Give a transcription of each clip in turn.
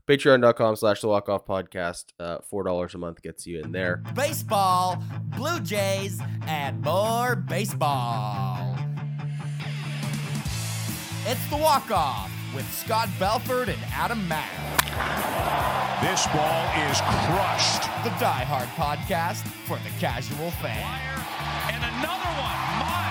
Patreon.com/the Walk Off Podcast. $4 a month gets you in there. Baseball, Blue Jays, and more baseball. It's the Walk Off with Scott Belford and Adam Mack. This ball is crushed. The Die Hard podcast for the casual fan. And another one. My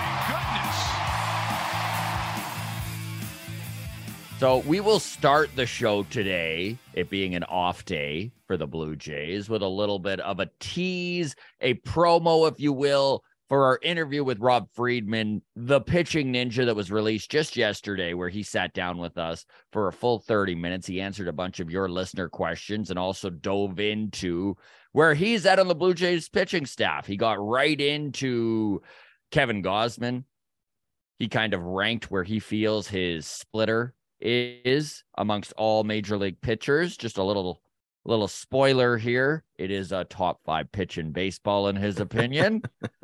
goodness. So we will start the show today, it being an off day for the Blue Jays, with a little bit of a tease, a promo, if you will, for our interview with Rob Friedman, the pitching ninja that was released just yesterday, where he sat down with us for a full 30 minutes. He answered a bunch of your listener questions and also dove into where he's at on the Blue Jays pitching staff. He got right into Kevin Gausman. He kind of ranked where he feels his splitter is amongst all major league pitchers. Just a little spoiler here. It is a top 5 pitch in baseball, in his opinion.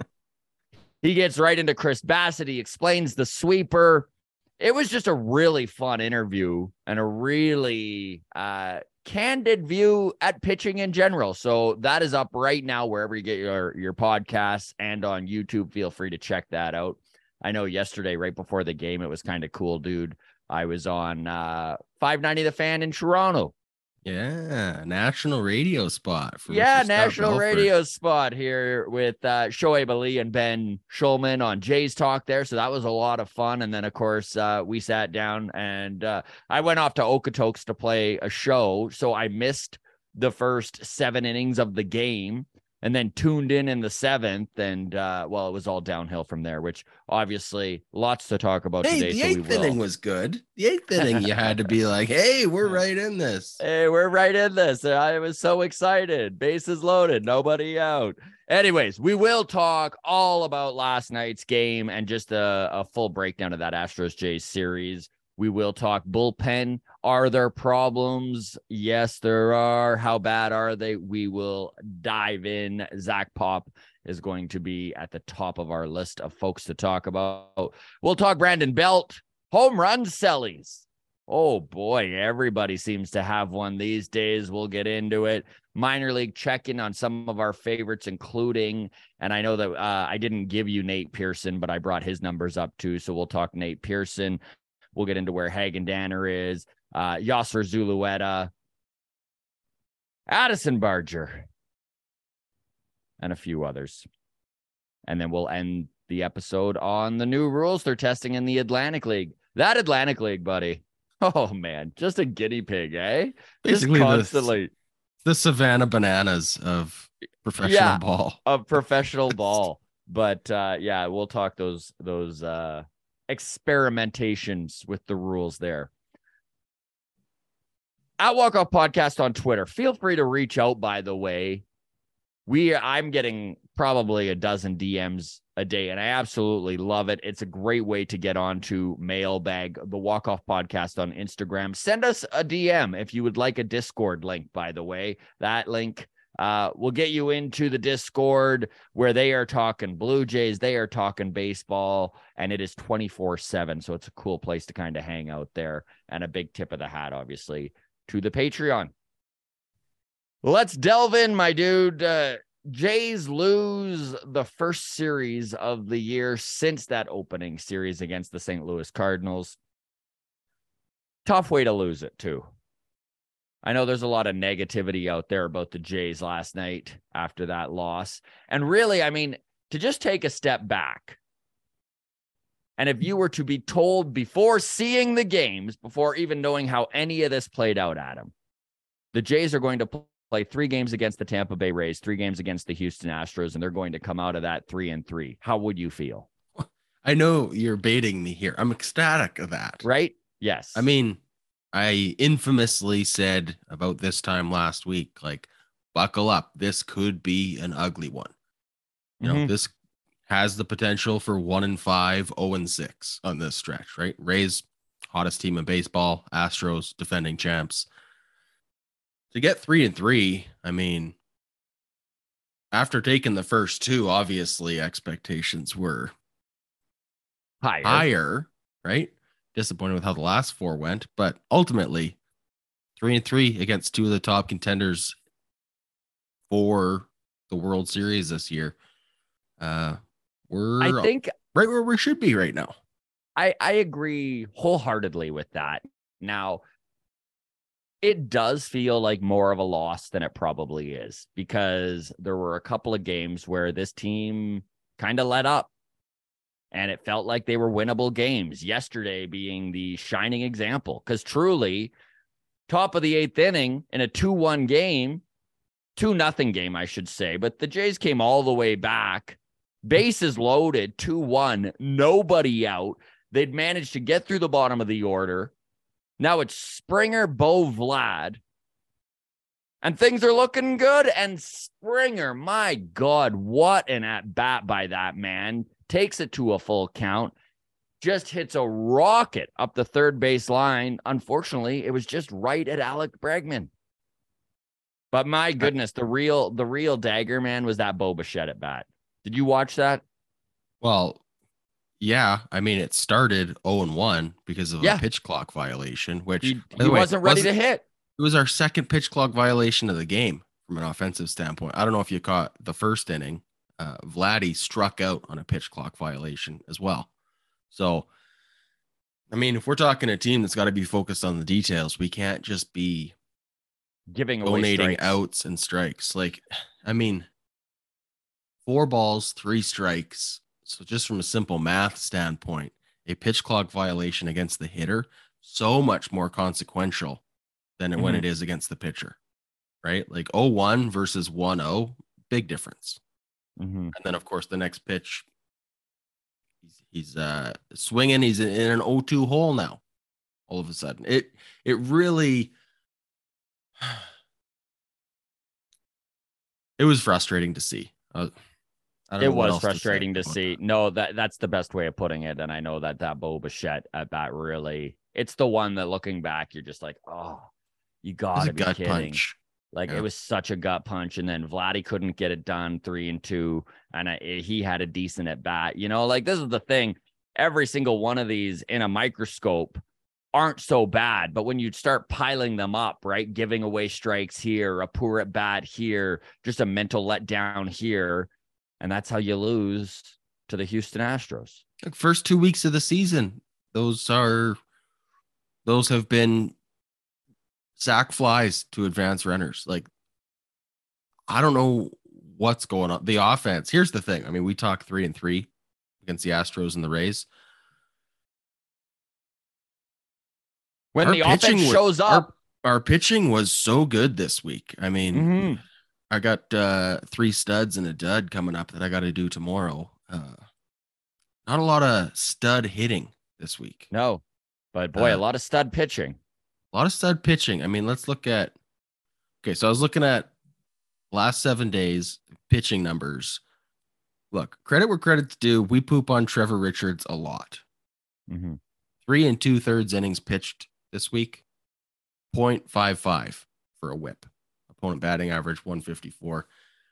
He gets right into Chris Bassitt. He explains the sweeper. It was just a really fun interview and a really candid view at pitching in general. So that is up right now wherever you get your podcasts, and on YouTube. Feel free to check that out. I know yesterday, right before the game, it was kind of cool, dude. I was on 590 The Fan in Toronto. Yeah, national radio spot. National radio spot here with Shoaib Ali and Ben Schulman on Jays Talk there. So that was a lot of fun. And then, of course, we sat down and I went off to Okotoks to play a show. So I missed the first 7 innings of the game and then tuned in the 7th. And, it was all downhill from there, which obviously lots to talk about today. The 8th inning was good. The 8th inning, you had to be like, hey, we're right in this. Hey, we're right in this. I was so excited. Bases loaded, nobody out. Anyways, we will talk all about last night's game and just a full breakdown of that Astros-Jays series. We will talk bullpen. Are there problems? Yes, there are. How bad are they? We will dive in. Zach Pop is going to be at the top of our list of folks to talk about. We'll talk Brandon Belt, home run sellies. Oh boy, everybody seems to have one these days. We'll get into it. Minor league check-in on some of our favorites, including, and I know that I didn't give you Nate Pearson, but I brought his numbers up too. So we'll talk Nate Pearson. We'll get into where Hagen Danner is, Yasser Zulueta, Addison Barger, and a few others. And then we'll end the episode on the new rules they're testing in the Atlantic League. That Atlantic League, buddy. Oh, man. Just a guinea pig, eh? Basically, just constantly. The Savannah Bananas of professional ball. Of professional ball. But, we'll talk those experimentations with the rules there. At Walk Off Podcast on Twitter. Feel free to reach out, by the way. I'm getting probably a dozen DMs a day, and I absolutely love it. It's a great way to get onto Mailbag, the Walk Off Podcast on Instagram. Send us a DM if you would like a Discord link, by the way. That link will get you into the Discord where they are talking Blue Jays, they are talking baseball, and it is 24/7. So it's a cool place to kind of hang out there. And a big tip of the hat, obviously, to the Patreon. Let's delve in, my dude. Jays lose the first series of the year since that opening series against the St. Louis Cardinals. Tough way to lose it, too. I know there's a lot of negativity out there about the Jays last night after that loss. And really, I mean, to just take a step back, and if you were to be told before seeing the games, before even knowing how any of this played out, Adam, the Jays are going to play 3 games against the Tampa Bay Rays, 3 games against the Houston Astros, and they're going to come out of that 3-3. How would you feel? I know you're baiting me here. I'm ecstatic of that. Right? Yes. I mean, I infamously said about this time last week, like, buckle up. This could be an ugly one. You know, this has the potential for 1-5, 0-6 on this stretch, right? Rays, hottest team in baseball, Astros, defending champs. To get 3-3, I mean, after taking the first 2, obviously expectations were higher, right? Disappointed with how the last 4 went, but ultimately 3-3 against two of the top contenders for the World Series this year. We're I think right where we should be right now. I agree wholeheartedly with that. Now, it does feel like more of a loss than it probably is, because there were a couple of games where this team kind of let up and it felt like they were winnable games. Yesterday being the shining example, because truly, top of the 8th inning in a 2-1 game, 2-0 game, I should say, but the Jays came all the way back, bases loaded, 2-1, nobody out. They'd managed to get through the bottom of the order. Now it's Springer, Bo, Vlad, and things are looking good. And Springer, my God, what an at-bat by that man. Takes it to a full count, just hits a rocket up the third base line. Unfortunately, it was just right at Alec Bregman. But my goodness, the real dagger, man, was that Bo Bichette at bat. Did you watch that? Well, yeah. I mean, it started 0-1 because of a pitch clock violation, which he wasn't ready to hit. It was our second pitch clock violation of the game from an offensive standpoint. I don't know if you caught the first inning. Vladdy struck out on a pitch clock violation as well. So, I mean, if we're talking a team that's got to be focused on the details, we can't just be giving away donating strikes. outs and strikes. Like, I mean, 4 balls, 3 strikes. So just from a simple math standpoint, a pitch clock violation against the hitter, so much more consequential than when it is against the pitcher, right? Like 0-1 versus 1-0, big difference. And then, of course, the next pitch, he's swinging. He's in an 0-2 hole now. All of a sudden, it really, it was frustrating to see. It was frustrating to see. No, that's the best way of putting it. And I know that Bo Bichette at bat really, it's the one that looking back, you're just like, oh, you got to be kidding. Punch. Like, it was such a gut punch. And then Vladdy couldn't get it done 3-2. And he had a decent at bat. You know, like, this is the thing. Every single one of these in a microscope aren't so bad. But when you start piling them up, right, giving away strikes here, a poor at bat here, just a mental letdown here. And that's how you lose to the Houston Astros. Like, first 2 weeks of the season, those have been sack flies to advance runners. Like, I don't know what's going on. The offense, here's the thing. I mean, we talk 3-3 against the Astros and the Rays. When the offense shows up, our pitching was so good this week. I mean, I got 3 studs and a dud coming up that I got to do tomorrow. Not a lot of stud hitting this week. No, but boy, a lot of stud pitching. A lot of stud pitching. I mean, let's look at. Okay, so I was looking at last 7 days pitching numbers. Look, credit where credit's due. We poop on Trevor Richards a lot. 3 2/3 innings pitched this week. 0.55 for a whip. Opponent batting average 154.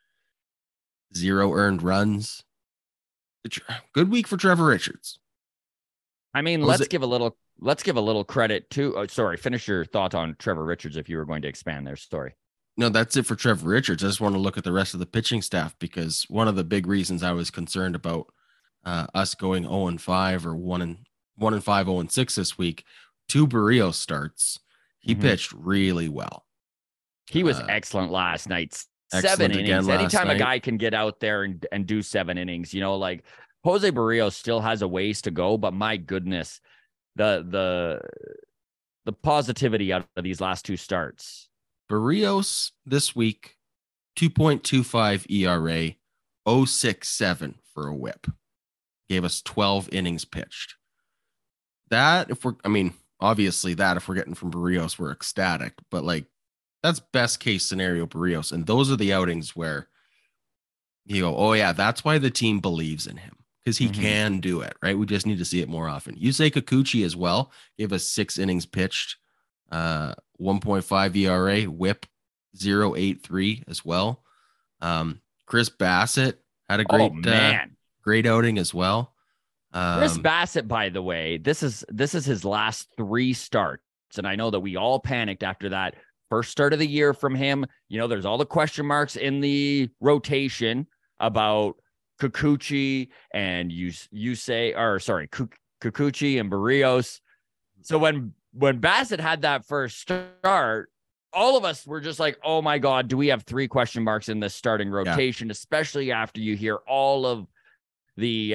0 earned runs. Good week for Trevor Richards. I mean, let's give a little credit to. Oh, sorry, finish your thought on Trevor Richards if you were going to expand their story. No, that's it for Trevor Richards. I just want to look at the rest of the pitching staff, because one of the big reasons I was concerned about us going 0-5 or 1-5, 0-6 this week, 2 Barrios starts. He pitched really well. He was excellent last night. 7 innings. Anytime a guy can get out there and do 7 innings, you know, like Jose Barrios still has a ways to go, but my goodness, the positivity out of these last 2 starts. Barrios this week, 2.25 ERA, 0.67 for a whip. Gave us 12 innings pitched. If we're getting from Barrios, we're ecstatic, but like, that's best case scenario Barrios. And those are the outings where you go, oh yeah, that's why the team believes in him, because he can do it, right? We just need to see it more often. Yusei Kikuchi as well gave us 6 innings pitched, 1.5 ERA, whip 0.83 as well. Chris Bassett had a great outing as well. Chris Bassett, by the way, this is his last 3 starts. starts. And I know that we all panicked after that first start of the year from him. You know, there's all the question marks in the rotation about Kikuchi and Kikuchi and Barrios. So when Bassett had that first start, all of us were just like, oh my God, do we have 3 question marks in this starting rotation, especially after you hear all of the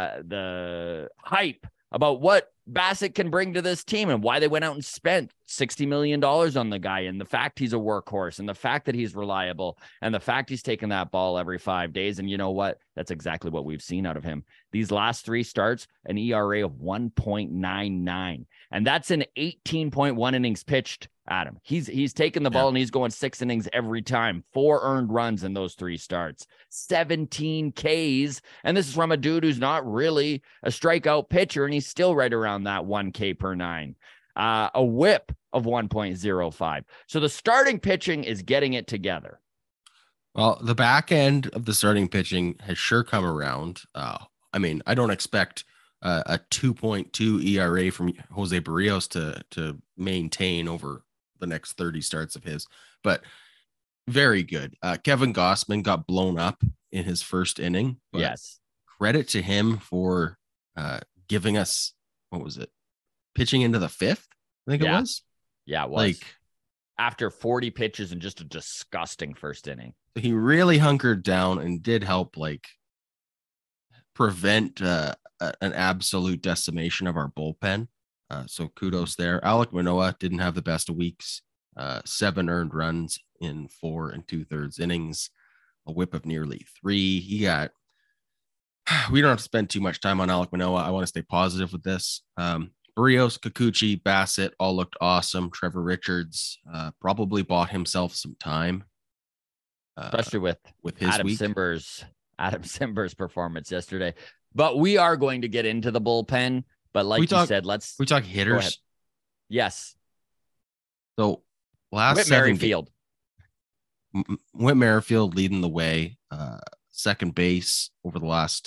hype about what Bassett can bring to this team and why they went out and spent $60 million on the guy, and the fact he's a workhorse, and the fact that he's reliable, and the fact he's taking that ball every 5 days. And you know what? That's exactly what we've seen out of him. These last 3 starts, an ERA of 1.99, and that's an 18.1 innings pitched. Adam, he's taking the ball and he's going 6 innings every time. 4 earned runs in those 3 starts, 17 Ks. And this is from a dude who's not really a strikeout pitcher, and he's still right around that 1 K per 9. A whip of 1.05. So the starting pitching is getting it together. Well, the back end of the starting pitching has sure come around. I mean, I don't expect a 2.2 ERA from Jose Barrios to maintain over the next 30 starts of his, but very good. Kevin Gausman got blown up in his first inning. Yes. Credit to him for giving us, what was it? Pitching into the 5th, I think it was. Yeah, it was. Like, after 40 pitches and just a disgusting first inning. He really hunkered down and did help like prevent an absolute decimation of our bullpen. So kudos there. Alek Manoah didn't have the best of weeks. 7 earned runs in 4 2/3 innings, a whip of nearly 3. We don't have to spend too much time on Alek Manoah. I want to stay positive with this. Barrios, Kikuchi, Bassett all looked awesome. Trevor Richards probably bought himself some time, especially with his Adam week. Simber's performance yesterday. But we are going to get into the bullpen. But like you said, we talk hitters. Yes. So last Whit 7 Merrifield. Whit Merrifield leading the way, second base over the last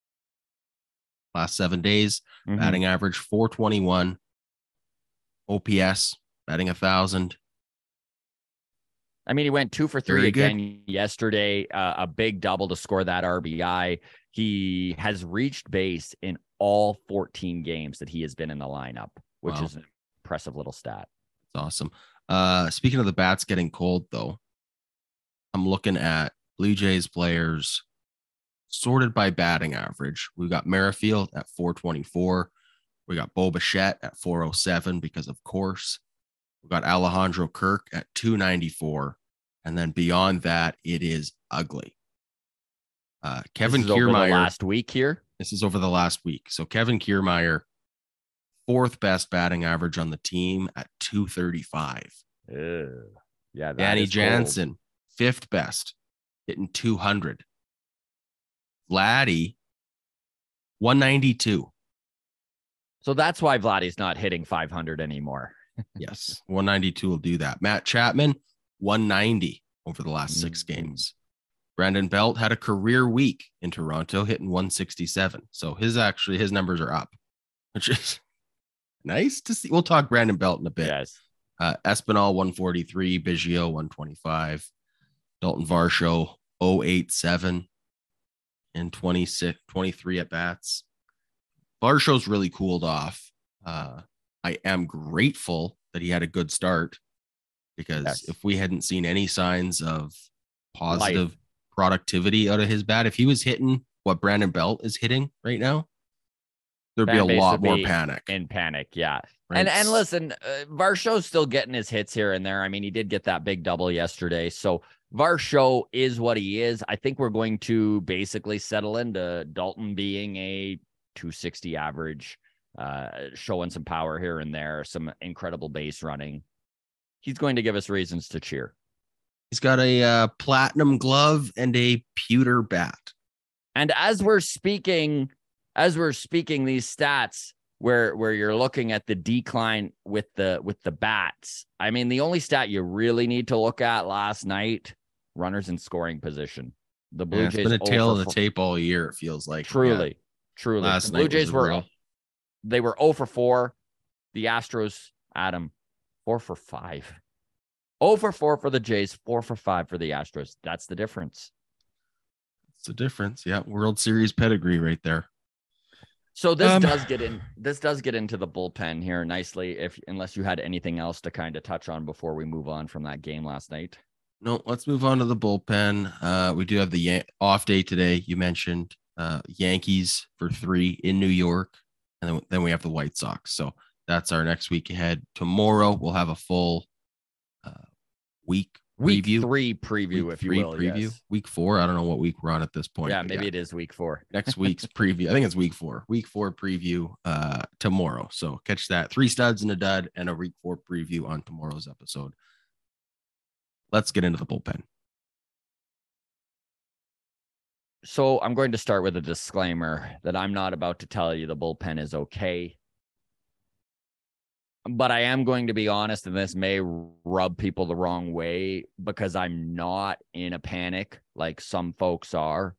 7 days. Mm-hmm. Batting average 421. OPS batting 1,000. I mean, he went 2 for 3 again yesterday. A big double to score that RBI. He has reached base in all 14 games that he has been in the lineup, which is an impressive little stat. That's awesome. Speaking of the bats getting cold, though, I'm looking at Blue Jays players sorted by batting average. We've got Merrifield at 424. We got Bo Bichette at 407 because, of course. We've got Alejandro Kirk at 294. And then beyond that, it is ugly. Kevin Kiermaier. Last week here. This is over the last week. So Kevin Kiermaier, 4th best batting average on the team at 235. Yeah. Danny Jansen, 5th best, hitting 200. Vladdy, 192. So that's why Vladdy's not hitting 500 anymore. Yes, 192 will do that. Matt Chapman, 190 over the last 6 games. Brandon Belt had a career week in Toronto, hitting 167. So his numbers are up, which is nice to see. We'll talk Brandon Belt in a bit. Yes. Espinal, 143. Biggio, 125. Dalton Varsho, 087 and 23 at bats. Varsho's really cooled off. I am grateful that he had a good start, because if we hadn't seen any signs of positive productivity out of his bat, if he was hitting what Brandon Belt is hitting right now, there'd be a lot more panic. Yeah. Right? And listen, Varsho's still getting his hits here and there. I mean, he did get that big double yesterday. So Varsho is what he is. I think we're going to basically settle into Dalton being a 260 average, showing some power here and there, some incredible base running. He's going to give us reasons to cheer. He's got a platinum glove and a pewter bat. And as we're speaking these stats where you're looking at the decline with the bats, I mean, the only stat you really need to look at last night, runners in scoring position. The Blue Jays, it's been a tail of the tape all year, it feels like. Truly. Last the Blue Jays were 0 for 4. The Astros, Adam, 4 for 5. 0 for 4 for the Jays, 4 for 5 for the Astros. That's the difference. It's the difference. Yeah. World Series pedigree right there. So this does get into the bullpen here nicely, unless you had anything else to kind of touch on before we move on from that game last night. No, let's move on to the bullpen. We do have the off day today. You mentioned Yankees for 3 in New York, and then we have the White Sox. So that's our next week ahead. Tomorrow we'll have a full week 3 preview, if you will. Yes. Week 4. I don't know what week we're on at this point. Yeah, maybe it is week 4. Next week's preview. I think it's week 4. Week 4 preview tomorrow. So catch that. 3 studs and a dud and a week 4 preview on tomorrow's episode. Let's get into the bullpen. So I'm going to start with a disclaimer that I'm not about to tell you the bullpen is okay. But I am going to be honest, and this may rub people the wrong way because I'm not in a panic like some folks are.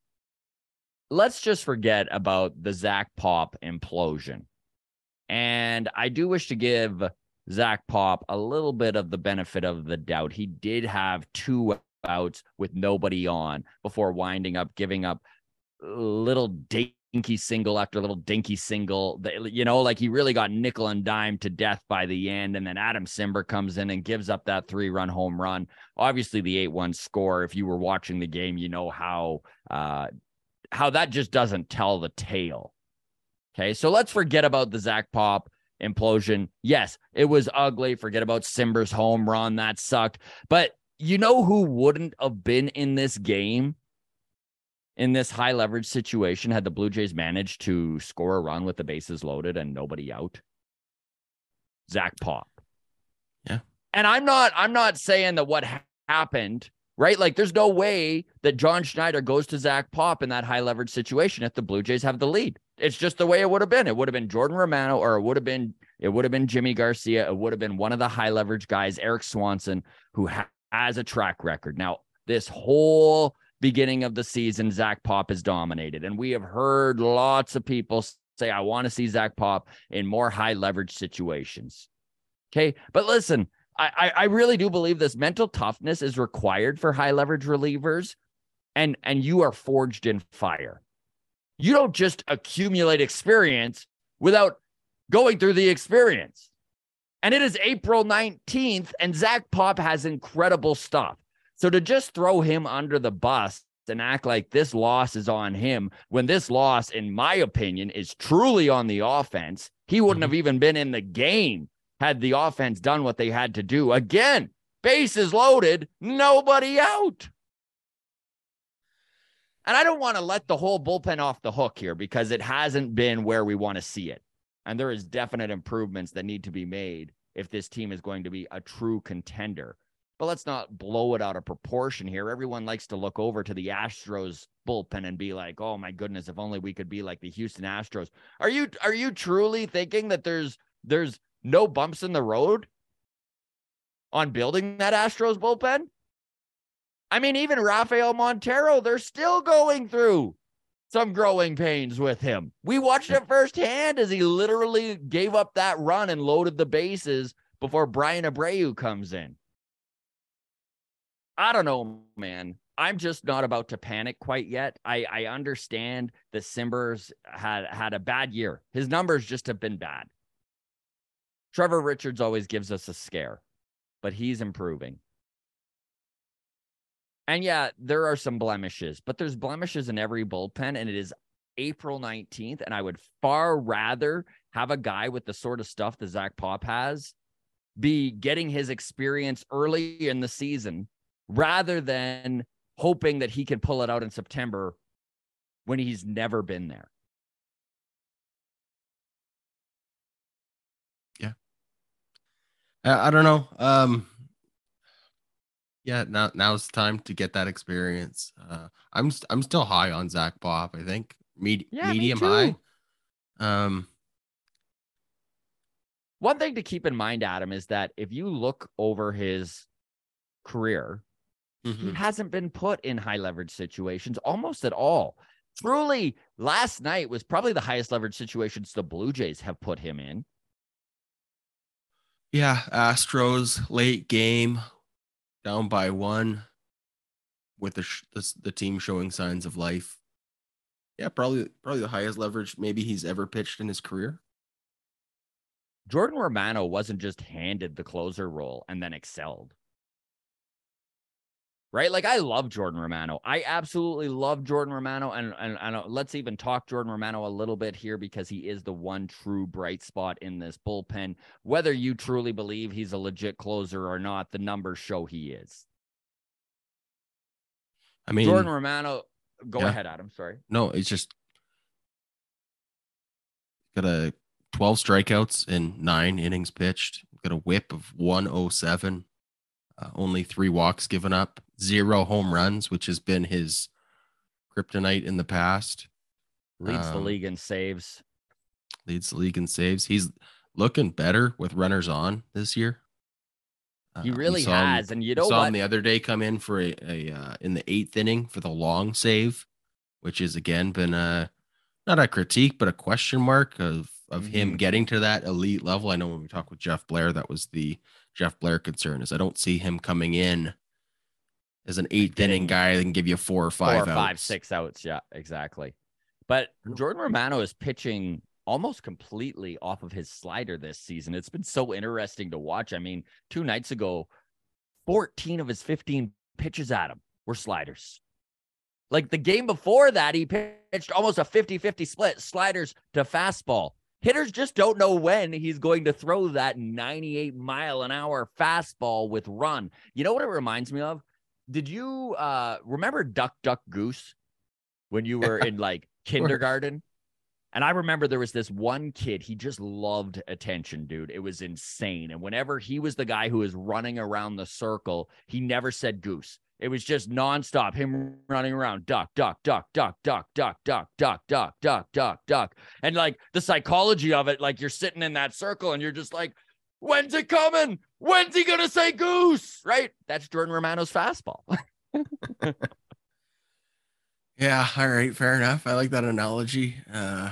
Let's just forget about the Zach Pop implosion. And I do wish to give Zach Pop a little bit of the benefit of the doubt. He did have 2 outs with nobody on before winding up giving up little dinky single after little dinky single. Like he really got nickel and dime to death by the end. And then Adam Cimber comes in and gives up that 3-run home run. Obviously the 8-1 score, if you were watching the game, you know how that just doesn't tell the tale. Okay. So let's forget about the Zach Pop implosion. Yes, it was ugly. Forget about Cimber's home run. That sucked. But you know who wouldn't have been in this game, in this high leverage situation, had the Blue Jays managed to score a run with the bases loaded and nobody out? Zach Pop. Yeah. And I'm not saying that what happened, right? Like there's no way that John Schneider goes to Zach Pop in that high leverage situation if the Blue Jays have the lead. It's just the way it would have been. It would have been Jordan Romano, or it would have been Jimmy Garcia. It would have been one of the high leverage guys, Eric Swanson, who has a track record. Now, this whole beginning of the season, Zach Pop is dominated. And we have heard lots of people say, I want to see Zach Pop in more high leverage situations. Okay. But listen, I really do believe this mental toughness is required for high leverage relievers. And you are forged in fire. You don't just accumulate experience without going through the experience. And it is April 19th, and Zach Pop has incredible stuff. So to just throw him under the bus and act like this loss is on him, when this loss, in my opinion, is truly on the offense, he wouldn't have even been in the game had the offense done what they had to do. Again, bases loaded, nobody out. And I don't want to let the whole bullpen off the hook here because it hasn't been where we want to see it. And there is definite improvements that need to be made if this team is going to be a true contender. But let's not blow it out of proportion here. Everyone likes to look over to the Astros bullpen and be like, oh my goodness, if only we could be like the Houston Astros. Are you truly thinking that there's no bumps in the road on building that Astros bullpen? I mean, even Rafael Montero, they're still going through some growing pains with him. We watched it firsthand as he literally gave up that run and loaded the bases before Brian Abreu comes in. I don't know, man. I'm just not about to panic quite yet. I understand that Cimber's had a bad year. His numbers just have been bad. Trevor Richards always gives us a scare, but he's improving. And yeah, there are some blemishes, but there's blemishes in every bullpen, and it is April 19th, and I would far rather have a guy with the sort of stuff that Zach Pop has be getting his experience early in the season rather than hoping that he can pull it out in September when he's never been there. Yeah. I don't know. Yeah, now's the time to get that experience. I'm still high on Zach Pop. I think medium high. One thing to keep in mind, Adam, is that if you look over his career, he hasn't been put in high leverage situations almost at all. Truly, last night was probably the highest leverage situations the Blue Jays have put him in. Yeah, Astros late game, down by 1, with the team showing signs of life. Yeah, probably the highest leverage maybe he's ever pitched in his career. Jordan Romano wasn't just handed the closer role and then excelled. Right? Like, I love Jordan Romano. I absolutely love Jordan Romano. And let's even talk Jordan Romano a little bit here, because he is the one true bright spot in this bullpen. Whether you truly believe he's a legit closer or not, the numbers show he is. I mean, Jordan Romano, go ahead, Adam. Sorry. No, it's just got 12 strikeouts in 9 innings pitched. Got a whip of 107. Only 3 walks given up, 0 home runs, which has been his kryptonite in the past. Leads the league in saves. Leads the league in saves. He's looking better with runners on this year. He really has. And you know saw what? him the other day come in for a in the 8th inning for the long save, which has again been not a critique, but a question mark of him getting to that elite level. I know when we talked with Jeff Blair, that was the Jeff Blair concern, is I don't see him coming in as an 8th inning guy that can give you 4 or 5 outs. 6 outs. Yeah, exactly. But Jordan Romano is pitching almost completely off of his slider this season. It's been so interesting to watch. I mean, 2 nights ago, 14 of his 15 pitches at him were sliders. Like, the game before that, he pitched almost a 50-50 split, sliders to fastball. Hitters just don't know when he's going to throw that 98-mile-an-hour fastball with run. You know what it reminds me of? Did you remember Duck, Duck, Goose when you were in, like, kindergarten? And I remember there was this one kid, he just loved attention, dude. It was insane. And whenever he was the guy who was running around the circle, he never said goose. It was just nonstop, him running around, duck, duck, duck, duck, duck, duck, duck, duck, duck, duck, duck, duck. And, like, the psychology of it, like, you're sitting in that circle and you're just like, when's it coming? When's he going to say goose? Right? That's Jordan Romano's fastball. Yeah, all right, fair enough. I like that analogy. I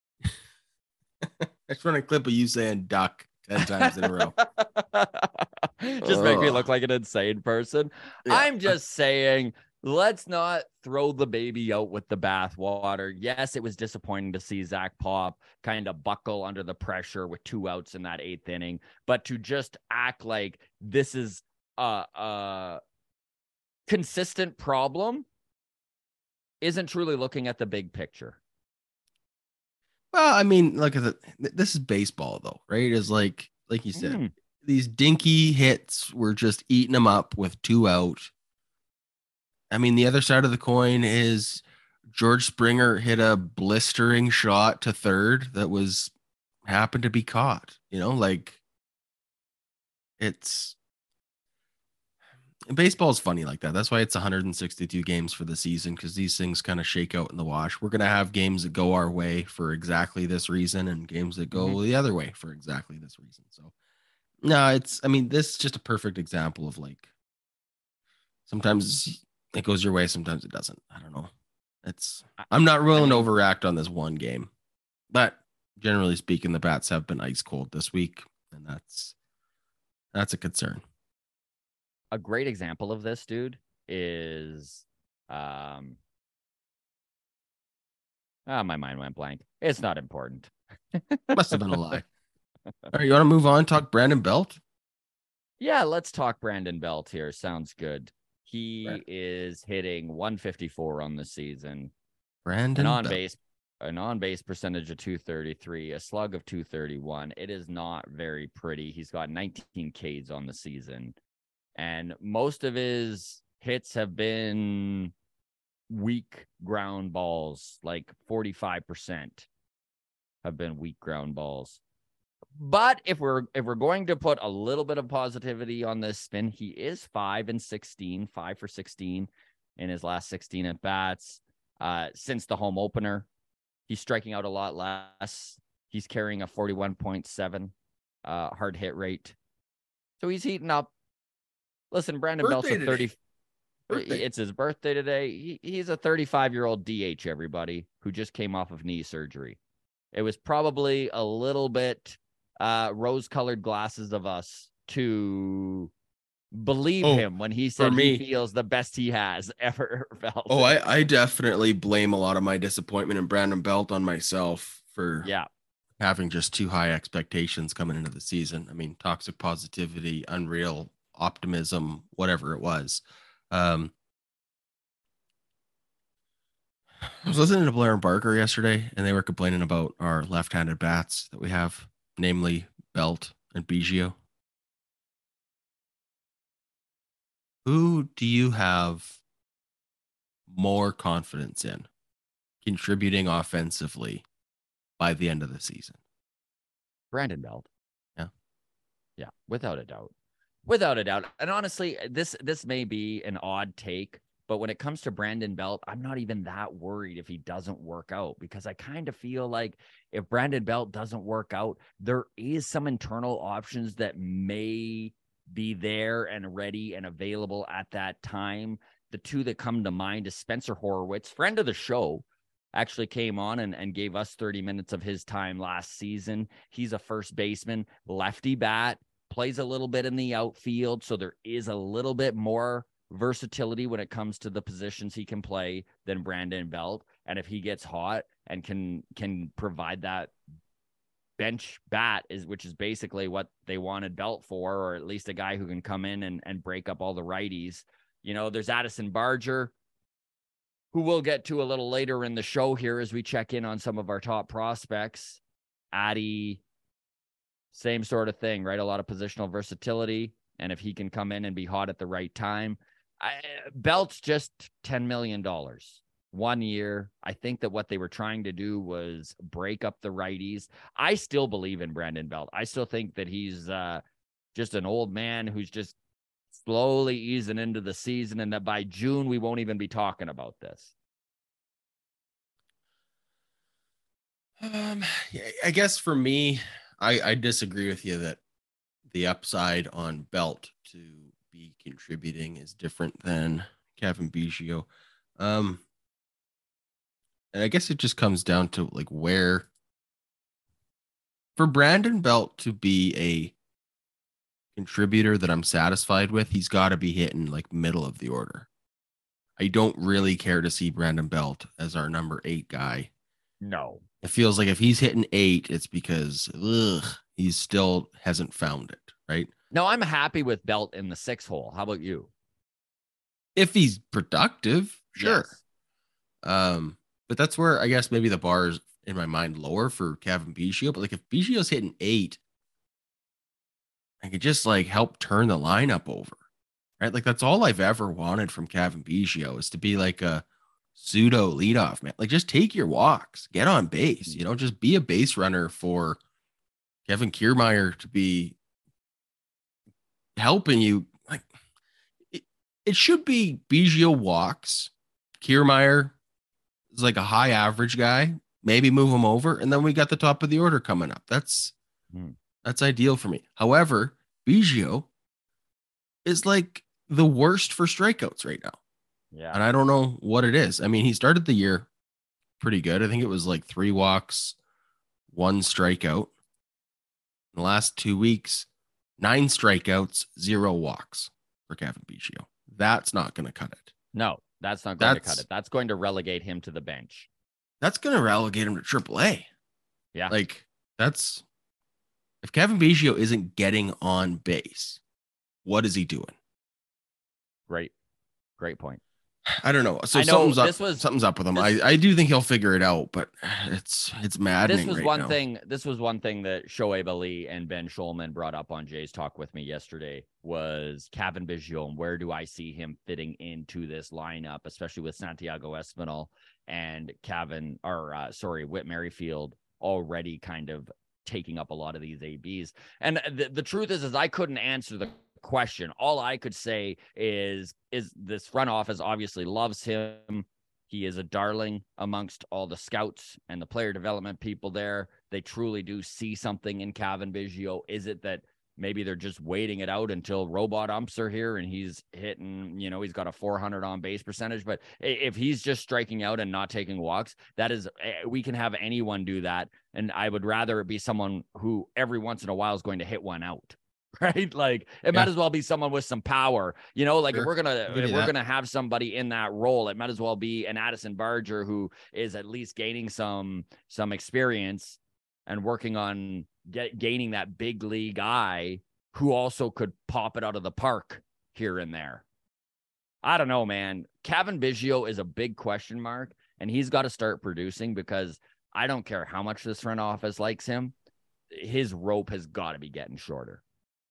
just want a clip of you saying duck 10 times in a row. Just make me look like an insane person. Yeah. I'm just saying, let's not throw the baby out with the bathwater. Yes, it was disappointing to see Zach Pop kind of buckle under the pressure with 2 outs in that 8th inning, but to just act like this is a consistent problem isn't truly looking at the big picture. Well, I mean, look at this is baseball, though, right? It's like you said, these dinky hits were just eating them up with 2 out. I mean, the other side of the coin is George Springer hit a blistering shot to third that happened to be caught. You know, like, baseball is funny like that. That's why it's 162 games for the season, because these things kind of shake out in the wash. We're going to have games that go our way for exactly this reason and games that go the other way for exactly this reason. So, no, this is just a perfect example of, like, sometimes it goes your way, sometimes it doesn't. I don't know. I'm not willing to overact on this one game, but generally speaking, the bats have been ice cold this week, and that's a concern. A great example of this, dude, is my mind went blank. It's not important. Must have been a lie. All right, you want to move on? Talk Brandon Belt? Yeah, let's talk Brandon Belt here. Sounds good. He is hitting 154 on the season. Brandon an on-base percentage of 233, a slug of 231. It is not very pretty. He's got 19 Ks on the season. And most of his hits have been weak ground balls, like 45% have been weak ground balls. But if we're going to put a little bit of positivity on this spin, he is 5 for 16 in his last 16 at bats. Since the home opener, he's striking out a lot less. He's carrying a 41.7 hard hit rate. So he's heating up. Listen, Brandon Belt's a 30. It's his birthday today. He's a 35-year-old DH, everybody, who just came off of knee surgery. It was probably a little bit rose-colored glasses of us to believe Oh, him when he said for he me. feels the best he has ever felt. Oh, I definitely blame a lot of my disappointment in Brandon Belt on myself for Yeah. having just too high expectations coming into the season. I mean, toxic positivity, unreal optimism, whatever it was. I was listening to Blair and Barker yesterday, and they were complaining about our left-handed bats that we have, namely Belt and Biggio. Who do you have more confidence in contributing offensively by the end of the season? Brandon Belt. Yeah. Yeah, without a doubt. Without a doubt. And honestly, this may be an odd take, but when it comes to Brandon Belt, I'm not even that worried if he doesn't work out, because I kind of feel like if Brandon Belt doesn't work out, there is some internal options that may be there and ready and available at that time. The two that come to mind is Spencer Horowitz, friend of the show, actually came on and gave us 30 minutes of his time last season. He's a first baseman, lefty bat, plays a little bit in the outfield, so there is a little bit more versatility when it comes to the positions he can play than Brandon Belt. And if he gets hot and can provide that bench bat, which is basically what they wanted Belt for, or at least a guy who can come in and break up all the righties. You know, there's Addison Barger, who we'll get to a little later in the show here as we check in on some of our top prospects. Addy, same sort of thing, right? A lot of positional versatility. And if he can come in and be hot at the right time, Belt's just $10 million 1 year. I think that what they were trying to do was break up the righties. I still believe in Brandon Belt. I still think that he's just an old man who's just slowly easing into the season, and that by June, we won't even be talking about this. I guess for me, I disagree with you that the upside on Belt to be contributing is different than Kevin Biggio. And I guess it just comes down to like where for Brandon Belt to be a contributor that I'm satisfied with, he's got to be hitting like middle of the order. I don't really care to see Brandon Belt as our number 8 guy. No. It feels like if he's hitting 8, it's because he still hasn't found it, right? No, I'm happy with Belt in the 6 hole. How about you? If he's productive, sure. Yes. But that's where I guess maybe the bar is in my mind lower for Kevin Biggio. But like if Biggio's hitting 8, I could just like help turn the lineup over, right? Like that's all I've ever wanted from Kevin Biggio is to be like a pseudo leadoff man. Like just take your walks, get on base, you know, just be a base runner for Kevin Kiermaier to be helping you. Like it should be Biggio walks, Kiermaier is like a high average guy, maybe move him over, and then we got the top of the order coming up. That's ideal for me. However, Biggio is like the worst for strikeouts right now. Yeah. And I don't know what it is. I mean, he started the year pretty good. I think it was like 3 walks, 1 strikeout. In the last 2 weeks, 9 strikeouts, 0 walks for Kevin Biggio. That's not going to cut it. No, that's not going to cut it. That's going to relegate him to the bench. That's going to relegate him to AAA. Yeah. Like that's if Kevin Biggio isn't getting on base, what is he doing? Great point. I don't know. So I know something's up with him. I do think he'll figure it out, but it's maddening. This was one thing that Shoaib Ali and Ben Schulman brought up on Jay's Talk with me yesterday was Kevin Biggio, and where do I see him fitting into this lineup, especially with Santiago Espinal and Whit Merrifield already kind of taking up a lot of these ABs. And the truth is I couldn't answer the question. All I could say is this front office obviously loves him. He is a darling amongst all the scouts and the player development people there. They truly do see something in Kevin Biggio. Is it that maybe they're just waiting it out until robot umps are here and he's hitting, he's got a 400 on base percentage. But if he's just striking out and not taking walks, we can have anyone do that. And I would rather it be someone who every once in a while is going to hit one out. Right. Like it might as well be someone with some power, like Sure. if we're going to have somebody in that role, it might as well be an Addison Barger who is at least gaining some experience and working on gaining that big league eye who also could pop it out of the park here and there. I don't know, man. Cavan Biggio is a big question mark, and he's got to start producing because I don't care how much this front office likes him. His rope has got to be getting shorter.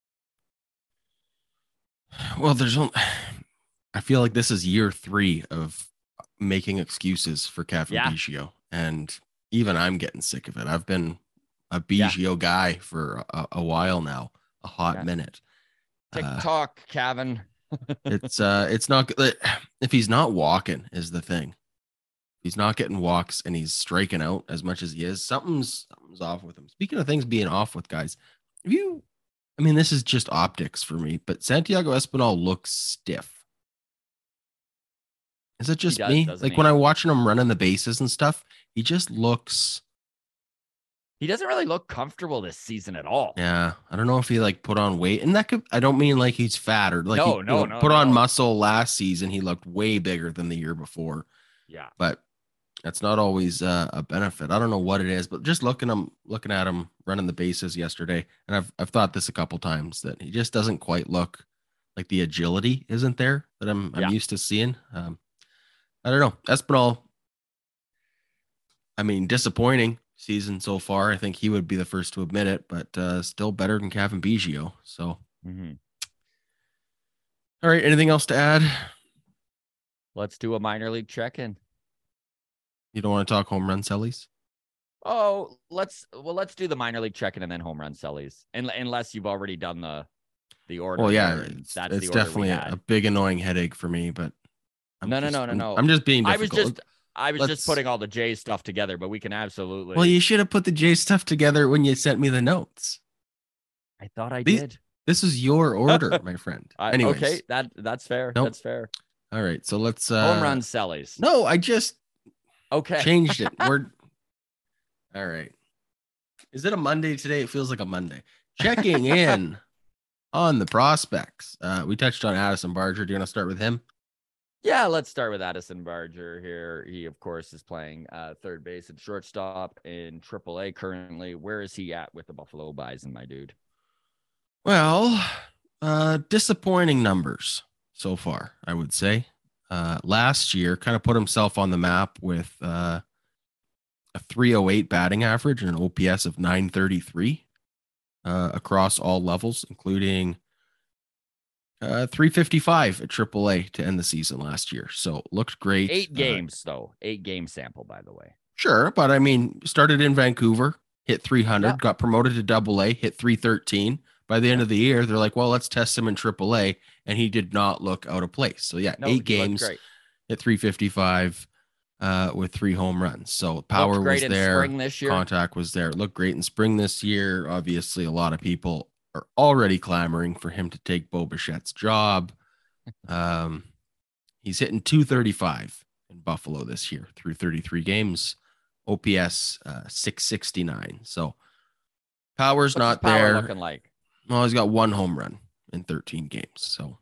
Well, I feel like this is year 3 of making excuses for Cavan Biggio, and even I'm getting sick of it. I've been a Biggio guy for a while now, a hot minute. TikTok, Cavan. It's not good. If he's not walking is the thing. If he's not getting walks and he's striking out as much as he is, something's off with him. Speaking of things being off with guys, this is just optics for me, but Santiago Espinal looks stiff. Is it just me? Like when I'm watching him running the bases and stuff, he just looks. He doesn't really look comfortable this season at all. Yeah. I don't know if he put on weight, and I don't mean like he's fat or like put on muscle last season. He looked way bigger than the year before. Yeah. But that's not always a benefit. I don't know what it is, but just looking at him running the bases yesterday, and I've thought this a couple times that he just doesn't quite look like the agility isn't there that I'm used to seeing. I don't know. Espinal, disappointing season so far. I think he would be the first to admit it, but still better than Cavan Biggio. So, All right. Anything else to add? Let's do a minor league check-in. You don't want to talk home run sellies? Oh, let's do the minor league check-in and then home run sellies, unless you've already done the order. Well, yeah, it's definitely a big annoying headache for me, but no. I'm just being difficult. I was just putting all the J stuff together, but we can absolutely. Well, you should have put the J stuff together when you sent me the notes. I thought I did. This is your order, my friend. Anyways. Okay, that's fair. Nope. That's fair. All right, so let's home run sellies. No, I just changed it. All right. Is it a Monday today? It feels like a Monday. Checking in on the prospects. We touched on Addison Barger. Do you want to start with him? Yeah, let's start with Addison Barger here. He, of course, is playing third base and shortstop in AAA currently. Where is he at with the Buffalo Bison, my dude? Well, disappointing numbers so far, I would say. Last year, kind of put himself on the map with a 308 batting average and an OPS of 933 across all levels, including 355 at AAA to end the season last year. So looked great. 8 games, though. 8 game sample, by the way. Sure. But started in Vancouver, hit 300, got promoted to AA, hit 313. By the end of the year, they're like, well, let's test him in AAA. And he did not look out of place. So, 8 games at 355 with 3 home runs. So power was there. In spring this year. Contact was there. It looked great in spring this year. Obviously, a lot of people are already clamoring for him to take Bo Bichette's job. He's hitting 235 in Buffalo this year through 33 games. OPS 669. So power's What's not his power there. Looking like? Well, he's got 1 home run in 13 games. So,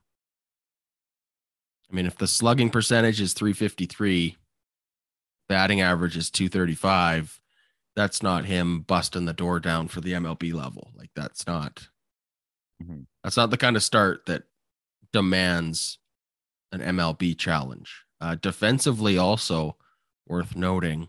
if the slugging percentage is 353, batting average is 235, that's not him busting the door down for the MLB level. Like that's not the kind of start that demands an MLB challenge. Defensively, also worth noting,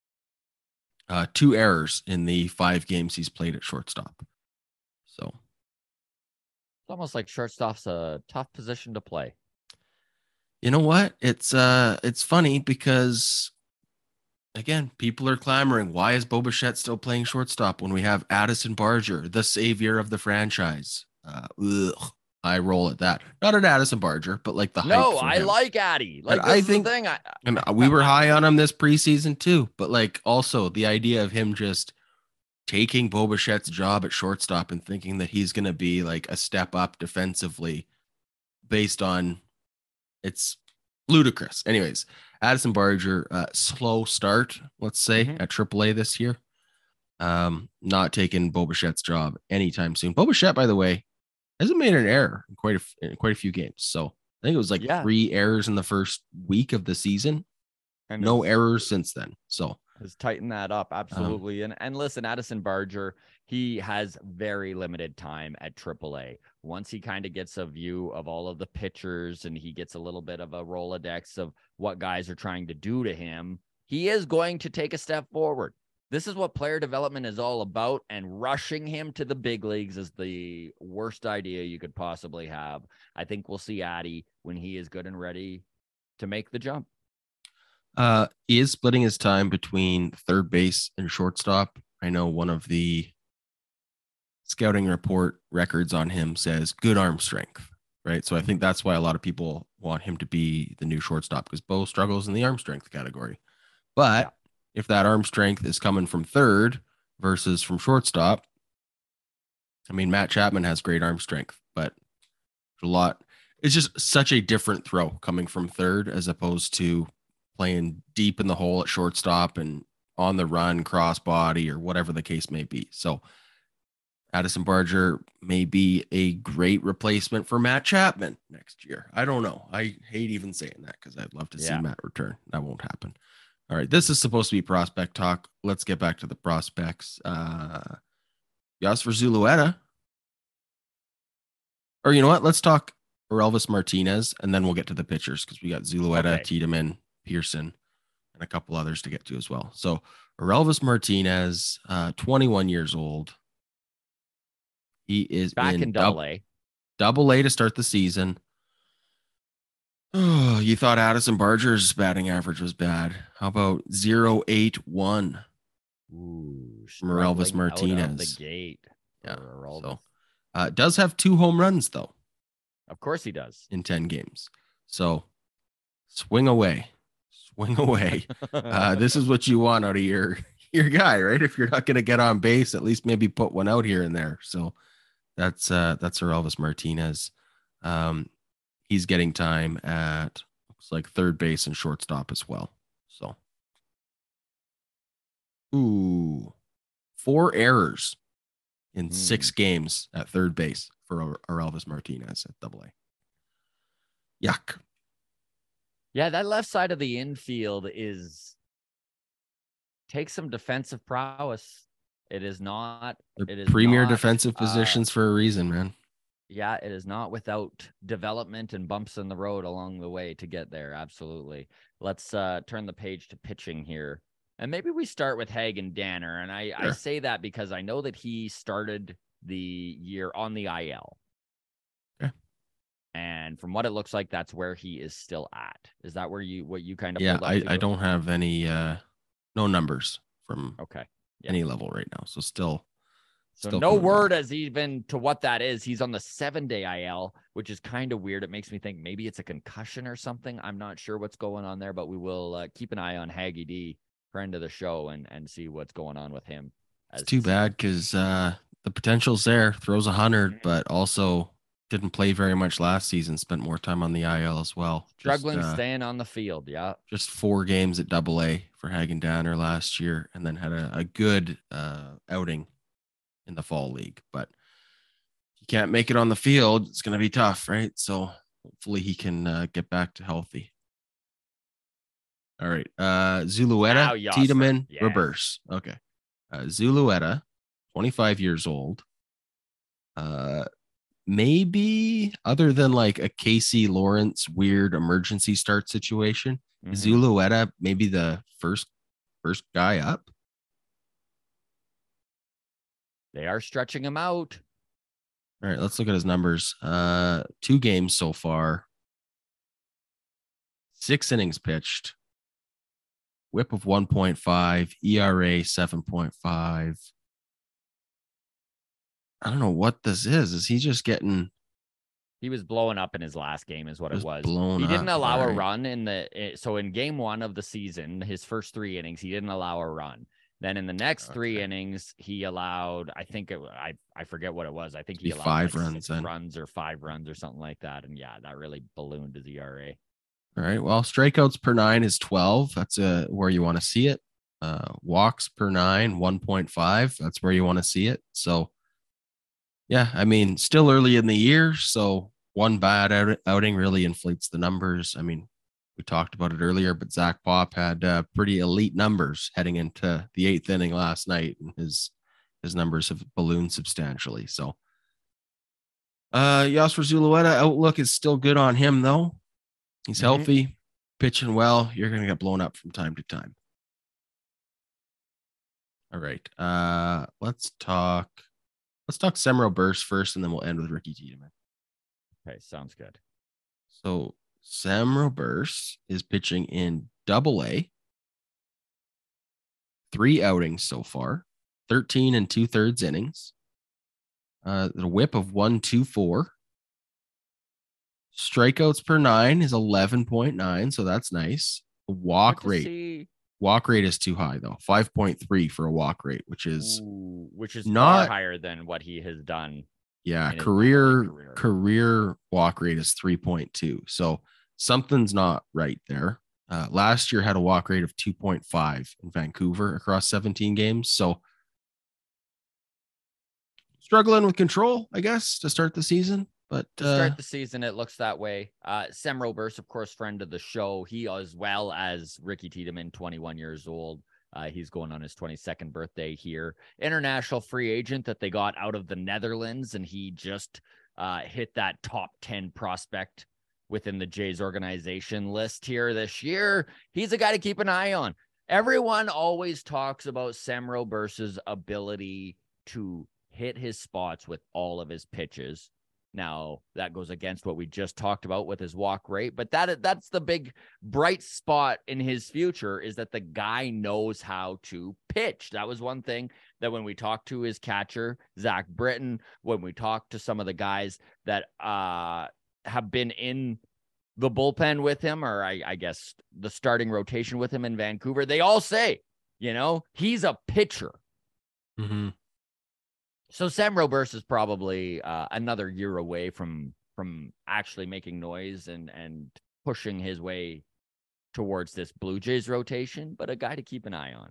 2 errors in the 5 games he's played at shortstop. So it's almost like shortstop's a tough position to play. You know what? It's funny because, again, people are clamoring. Why is Bo Bichette still playing shortstop when we have Addison Barger, the savior of the franchise? I roll at that. Not at Addison Barger, but like the hype. No, for I him. like Addy. Like I think, we were high on him this preseason too. But like also the idea of him just taking Bo Bichette's job at shortstop and thinking that he's going to be like a step up defensively based on it's ludicrous. Anyways, Addison Barger, slow start, let's say, at AAA this year. Not taking Bo Bichette's job anytime soon. Bo Bichette, by the way, hasn't made an error in quite a few games. So I think it was like 3 errors in the first week of the season. And no errors since then. So has tightened that up. Absolutely. And listen, Addison Barger, he has very limited time at AAA. Once he kind of gets a view of all of the pitchers and he gets a little bit of a Rolodex of what guys are trying to do to him, he is going to take a step forward. This is what player development is all about, and rushing him to the big leagues is the worst idea you could possibly have. I think we'll see Addy when he is good and ready to make the jump. He is splitting his time between third base and shortstop. I know one of the scouting report records on him says good arm strength, right? So I think that's why a lot of people want him to be the new shortstop, because Bo struggles in the arm strength category. But if that arm strength is coming from third versus from shortstop, I mean, Matt Chapman has great arm strength, but it's just such a different throw coming from third as opposed to playing deep in the hole at shortstop and on the run, cross body, or whatever the case may be. So Addison Barger may be a great replacement for Matt Chapman next year. I don't know. I hate even saying that because I'd love to see Matt return. That won't happen. All right. This is supposed to be prospect talk. Let's get back to the prospects. Yasser Zulueta. Or you know what? Let's talk Orelvis Martinez, and then we'll get to the pitchers because we got Zulueta, Tiedemann, Pearson, and a couple others to get to as well. So Orelvis Martinez, 21 years old. He is back in Double-A. Double-A to start the season. Oh, you thought Addison Barger's batting average was bad. How about 0.81? Ooh, from Orelvis Martinez. Out of the gate. Yeah. So, does have 2 home runs though. Of course he does. In 10 games. So swing away. This is what you want out of your guy, right? If you're not going to get on base, at least maybe put one out here and there. So that's Orelvis Martinez. He's getting time at looks like third base and shortstop as well. So 4 errors in 6 games at third base for Orelvis Martinez at Double-A. Yuck. Yeah, that left side of the infield takes some defensive prowess. It is premier defensive positions for a reason, man. Yeah, it is not without development and bumps in the road along the way to get there. Absolutely. Let's turn the page to pitching here. And maybe we start with Hagen Danner. And I say that because I know that he started the year on the IL. And from what it looks like, that's where he is still at. Is that what you kind of pulled up? I don't have any no numbers from any level right now. So still no word as even to what that is. He's on the 7-day IL, which is kind of weird. It makes me think maybe it's a concussion or something. I'm not sure what's going on there, but we will keep an eye on Haggy D, friend of the show, and see what's going on with him. It's too bad because the potential's there. Throws 100, but also didn't play very much last season. Spent more time on the IL as well. Struggling staying on the field. Yeah. Just 4 games at Double-A for Hagen Danner last year, and then had a good outing in the fall league. But he can't make it on the field. It's going to be tough, right? So hopefully he can get back to healthy. All right. Zulueta, Tiedemann, reverse. Okay. Zulueta, 25 years old. Maybe other than like a Casey Lawrence weird emergency start situation, Zulueta maybe the first guy up. They are stretching him out. All right, let's look at his numbers. 2 games so far. 6 innings pitched. WHIP of 1.5, ERA 7.5. I don't know what this is. Is he just getting? He was blowing up in his last game, is what it was. He didn't allow a run so in game 1 of the season, his first 3 innings, he didn't allow a run. Then in the next 3 Okay. innings, he allowed, I think I forget what it was. I think he Be allowed 5 like runs 6 then. runs or 5 runs or something like that. And yeah, that really ballooned his ERA. All right. Well, strikeouts per 9 is 12. That's where you want to see it. Walks per 9, 1.5. That's where you want to see it. So, yeah, I mean, still early in the year. So, one bad outing really inflates the numbers. I mean, we talked about it earlier, but Zach Pop had pretty elite numbers heading into the 8th inning last night, and his numbers have ballooned substantially. So, Yasser Zulueta outlook is still good on him, though. He's healthy, pitching well. You're going to get blown up from time to time. All right. Let's talk Semro Burst first, and then we'll end with Ricky Tiedemann. Okay, sounds good. So Semro Burst is pitching in Double-A. 3 outings so far, 13 2/3 innings. The whip of 1.24. Strikeouts per 9 is 11.9, so that's nice. The walk rate is too high though, 5.3 for a walk rate, which is far higher than what he has done. Yeah, career walk rate is 3.2. So something's not right there. Last year had a walk rate of 2.5 in Vancouver across 17 games. So struggling with control, I guess, to start the season. But to start the season, it looks that way. Semro Burst, of course, friend of the show. He, as well as Ricky Tiedemann, 21 years old. He's going on his 22nd birthday here. International free agent that they got out of the Netherlands, and he just hit that top 10 prospect within the Jays organization list here this year. He's a guy to keep an eye on. Everyone always talks about Semro Burst's ability to hit his spots with all of his pitches. Now, that goes against what we just talked about with his walk rate, but that's the big bright spot in his future, is that the guy knows how to pitch. That was one thing that when we talked to his catcher, Zach Britton, when we talked to some of the guys that have been in the bullpen with him, or I guess the starting rotation with him in Vancouver, they all say, he's a pitcher. Mm-hmm. So Semro Burst is probably another year away from actually making noise and pushing his way towards this Blue Jays rotation, but a guy to keep an eye on.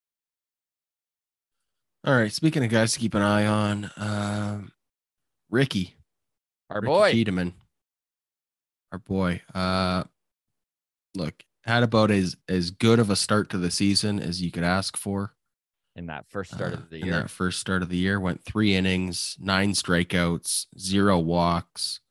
All right. Speaking of guys to keep an eye on, Ricky boy Tiedemann, our boy. Look, had about as good of a start to the season as you could ask for. In that first start of the year, went 3 innings, 9 strikeouts, 0 walks,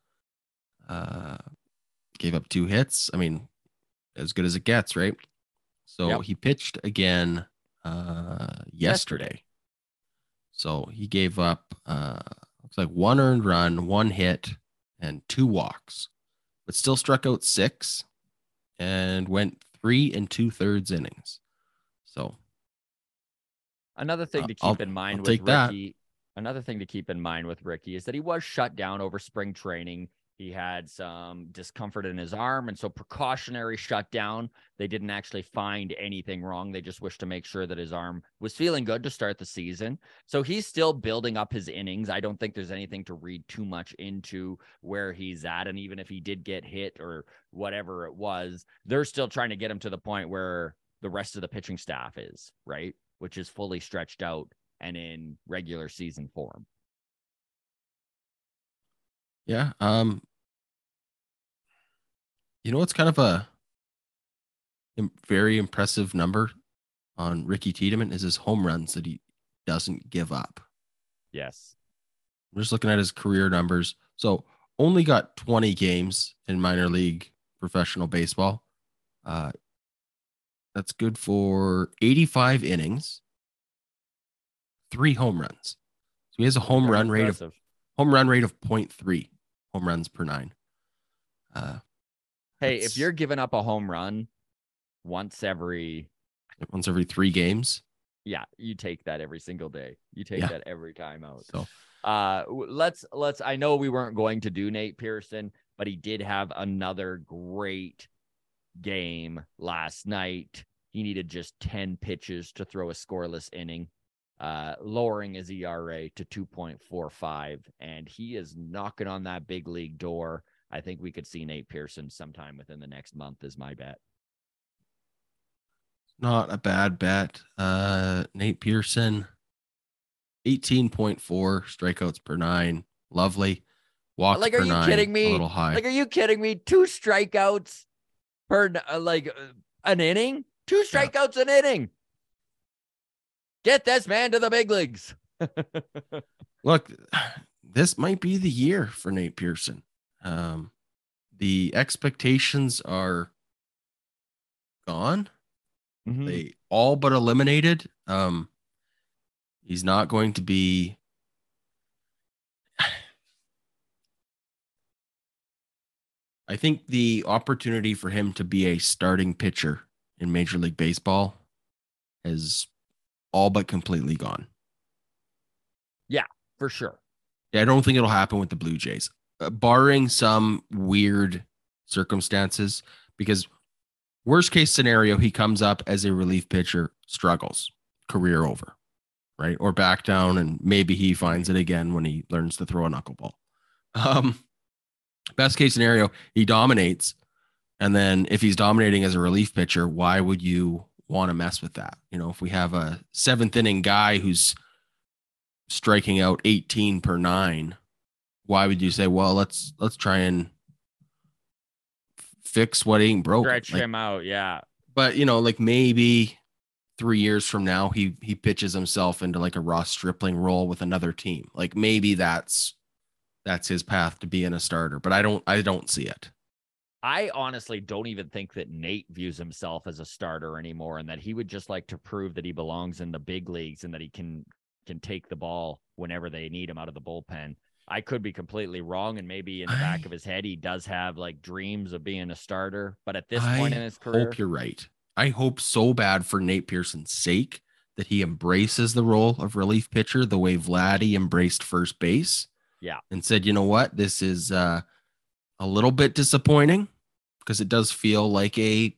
gave up 2 hits. I mean, as good as it gets, right? So He pitched again yesterday. So he gave up looks like 1 earned run, 1 hit, and 2 walks, but still struck out 6 and went 3 2/3 innings. So another thing to keep in mind with Ricky, another thing to keep in mind with Ricky is that he was shut down over spring training. He had some discomfort in his arm, and so precautionary shutdown. They didn't actually find anything wrong. They just wished to make sure that his arm was feeling good to start the season. So he's still building up his innings. I don't think there's anything to read too much into where he's at. And even if he did get hit or whatever it was, they're still trying to get him to the point where the rest of the pitching staff is, right? Which is fully stretched out and in regular season form. Yeah. It's kind of a very impressive number on Ricky Tiedemann is his home runs that he doesn't give up. Yes. I'm just looking at his career numbers. So only got 20 games in minor league professional baseball. That's good for 85 innings, 3 home runs. So he has a home run rate of 0.3 home runs per 9. Hey, if you're giving up a home run once every 3 games, yeah, you take that every single day. You take that every time out. So let's I know we weren't going to do Nate Pearson, but he did have another great game last night. He needed just 10 pitches to throw a scoreless inning, lowering his ERA to 2.45. And he is knocking on that big league door. I think we could see Nate Pearson sometime within the next month is my bet. Not a bad bet. Nate Pearson, 18.4 strikeouts per 9. Lovely. Walk like, per are you 9, kidding me? a little high. Like, are you kidding me? 2 strikeouts per an inning? 2 strikeouts an inning. Get this man to the big leagues. Look, this might be the year for Nate Pearson. The expectations are gone. Mm-hmm. They all but eliminated. He's not going to be. I think the opportunity for him to be a starting pitcher in Major League Baseball has all but completely gone. Yeah, for sure. Yeah, I don't think it'll happen with the Blue Jays, barring some weird circumstances, because worst case scenario, he comes up as a relief pitcher, struggles, career over, right? Or back down, and maybe he finds it again when he learns to throw a knuckleball. Best case scenario, he dominates. And then if he's dominating as a relief pitcher, why would you want to mess with that? You know, if we have a 7th inning guy who's striking out 18 per 9, why would you say, well, let's try and fix what ain't broken? Stretch him out, yeah. But, you know, like maybe 3 years from now, he pitches himself into like a Ross Stripling role with another team. Like maybe that's his path to being a starter, but I don't see it. I honestly don't even think that Nate views himself as a starter anymore, and that he would just like to prove that he belongs in the big leagues and that he can take the ball whenever they need him out of the bullpen. I could be completely wrong, and maybe in the back of his head, he does have like dreams of being a starter. But at this point in his career, I hope you're right. I hope so bad for Nate Pearson's sake that he embraces the role of relief pitcher the way Vladdy embraced first base. Yeah. And said, you know what, this is a little bit disappointing because it does feel like a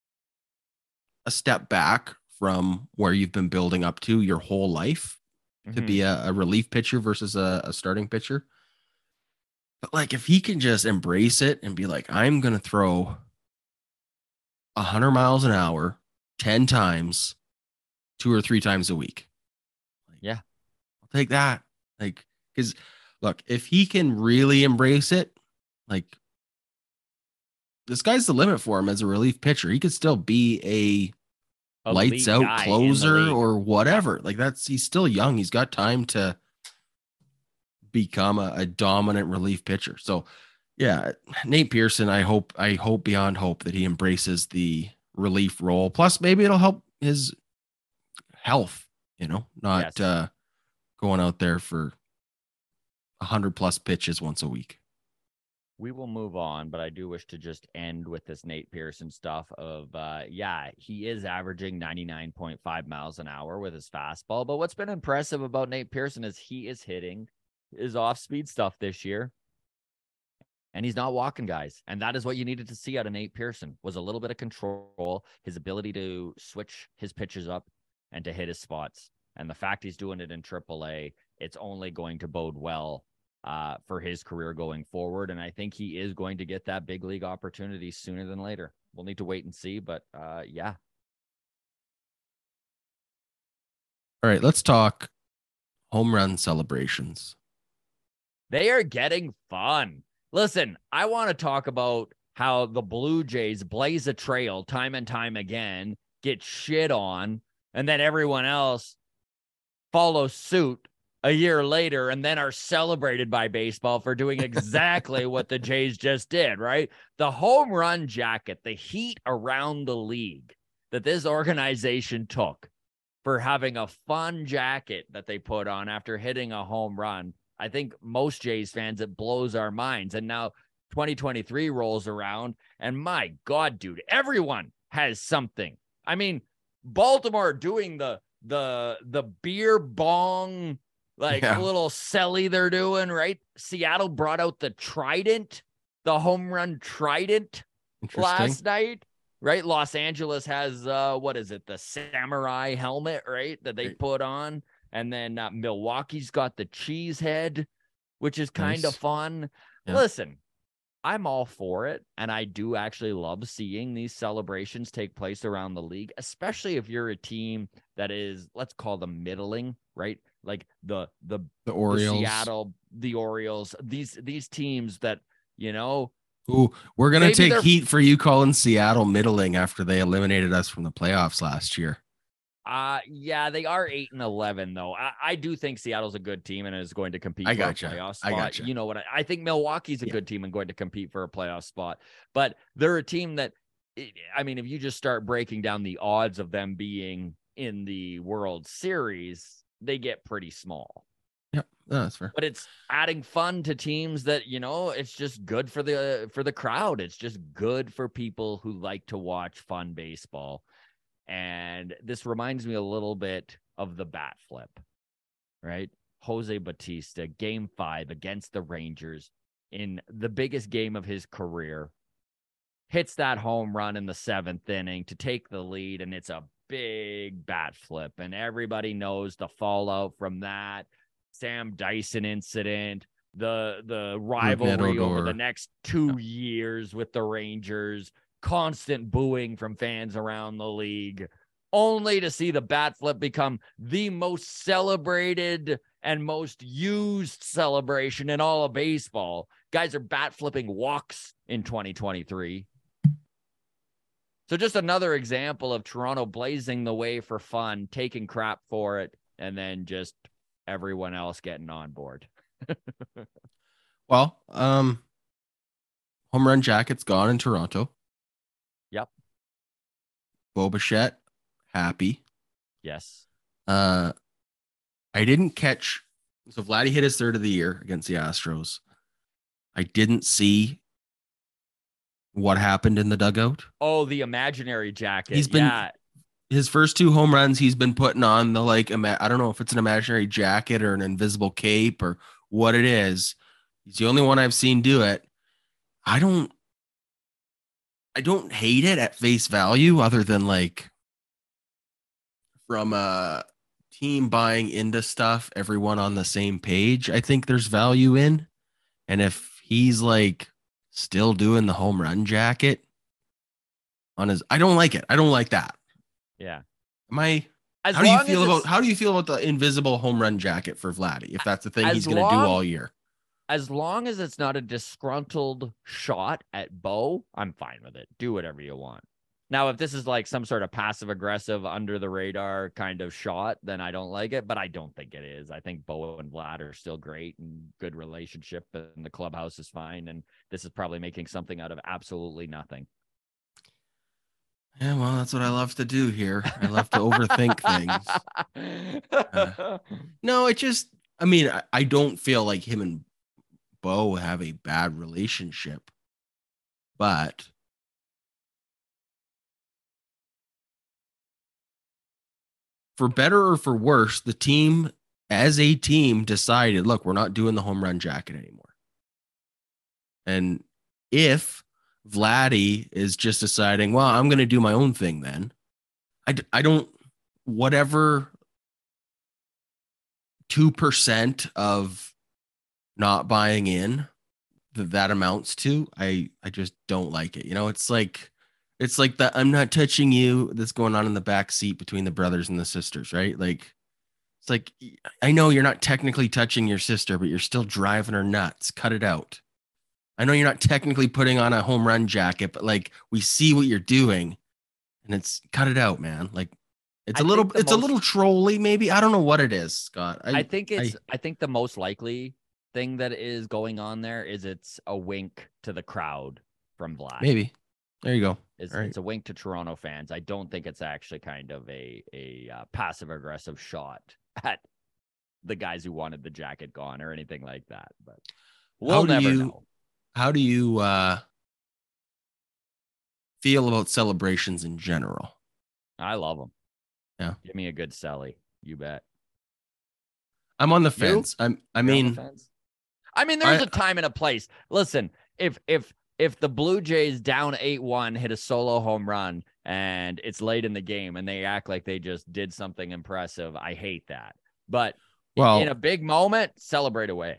step back from where you've been building up to your whole life to be a relief pitcher versus a starting pitcher. But like, if he can just embrace it and be like, I'm going to throw 100 miles an hour 10 times, 2 or 3 times a week. Yeah. I'll take that. Like, because look, if he can really embrace it, like the sky's the limit for him as a relief pitcher. He could still be a lights out closer or whatever. Like he's still young. He's got time to become a dominant relief pitcher. So yeah, Nate Pearson, I hope beyond hope that he embraces the relief role. Plus maybe it'll help his health, you know, not going out there for 100+ pitches once a week. We will move on, but I do wish to just end with this Nate Pearson stuff of, he is averaging 99.5 miles an hour with his fastball. But what's been impressive about Nate Pearson is he is hitting his off-speed stuff this year, and he's not walking guys. And that is what you needed to see out of Nate Pearson, was a little bit of control, his ability to switch his pitches up and to hit his spots. And the fact he's doing it in AAA, it's only going to bode well for his career going forward. And I think he is going to get that big league opportunity sooner than later. We'll need to wait and see, but yeah. All right, let's talk home run celebrations. They are getting fun. Listen, I want to talk about how the Blue Jays blaze a trail time and time again, get shit on, and then everyone else follows suit a year later and then are celebrated by baseball for doing exactly what the Jays just did, right? The home run jacket, the heat around the league that this organization took for having a fun jacket that they put on after hitting a home run. I think most Jays fans, it blows our minds. And now 2023 rolls around and my God, dude, everyone has something. I mean, Baltimore doing the beer bong, little celly they're doing, right? Seattle brought out the Trident, the home run Trident last night. right? Los Angeles has, what is it? The samurai helmet, right? That they put on. And then Milwaukee's got the cheese head, which is kind of fun. Yeah. Listen, I'm all for it. And I do actually love seeing these celebrations take place around the league, especially if you're a team that is, let's call them middling, right? Like the Orioles, the Seattle, the Orioles, these teams that, you know. Ooh, we're going to take heat for you calling Seattle middling after they eliminated us from the playoffs last year. Yeah, they are 8-11 though. I do think Seattle's a good team and is going to compete for a playoff spot. I gotcha. You know what? I think Milwaukee's a good team and going to compete for a playoff spot. But they're a team that, I mean, if you just start breaking down the odds of them being in the World Series, they get pretty small. Yeah, that's fair. But it's adding fun to teams that, you know, it's just good for the crowd. It's just good for people who like to watch fun baseball. And this reminds me a little bit of the bat flip, right? Jose Bautista, Game 5 against the Rangers in the biggest game of his career, hits that home run in the 7th inning to take the lead, and it's a big bat flip. And everybody knows the fallout from that. Sam Dyson incident, the rivalry over the next 2 years with the Rangers, constant booing from fans around the league, only to see the bat flip become the most celebrated and most used celebration in all of baseball. Guys are bat flipping walks in 2023. So just another example of Toronto blazing the way for fun, taking crap for it, and then just everyone else getting on board. Well, home run jacket's gone in Toronto. Yep. Bo Bichette, happy. Yes. I didn't catch. So Vladdy hit his 3rd of the year against the Astros. I didn't see what happened in the dugout. Oh, the imaginary jacket. He's been his first 2 home runs. He's been putting on the I don't know if it's an imaginary jacket or an invisible cape or what it is. He's the only one I've seen do it. I don't hate it at face value, other than from a team buying into stuff, everyone on the same page. I think there's value in, and if he's still doing the home run jacket on his, I don't like it. I don't like that. Yeah. How do you feel about the invisible home run jacket for Vladdy? If that's the thing he's going to do all year. As long as it's not a disgruntled shot at Bo, I'm fine with it. Do whatever you want. Now, if this is some sort of passive aggressive under the radar kind of shot, then I don't like it, but I don't think it is. I think Bo and Vlad are still great and good relationship, and the clubhouse is fine. And this is probably making something out of absolutely nothing. Yeah, well, that's what I love to do here. I love to overthink things. No, I don't feel like him and Bo have a bad relationship, but for better or for worse, the team as a team decided, look, we're not doing the home run jacket anymore. And if Vladdy is just deciding, well, I'm going to do my own thing then, I don't, whatever 2% of not buying in that amounts to, I just don't like it. It's like that I'm not touching you that's going on in the back seat between the brothers and the sisters, right? It's I know you're not technically touching your sister, but you're still driving her nuts. Cut it out. I know you're not technically putting on a home run jacket, but we see what you're doing, and it's cut it out, man. It's a little trolly, maybe. I don't know what it is, Scott. I think the most likely thing that is going on there is it's a wink to the crowd from Vlad. Maybe. There you go. It's a wink to Toronto fans. I don't think it's actually kind of a passive aggressive shot at the guys who wanted the jacket gone or anything like that. But we'll never know. How do you feel about celebrations in general? I love them. Yeah. Give me a good celly. You bet. I'm on the fence. I mean, there's a time and a place. Listen, if if the Blue Jays down 8-1 hit a solo home run and it's late in the game and they act like they just did something impressive, I hate that. But in a big moment, celebrate away.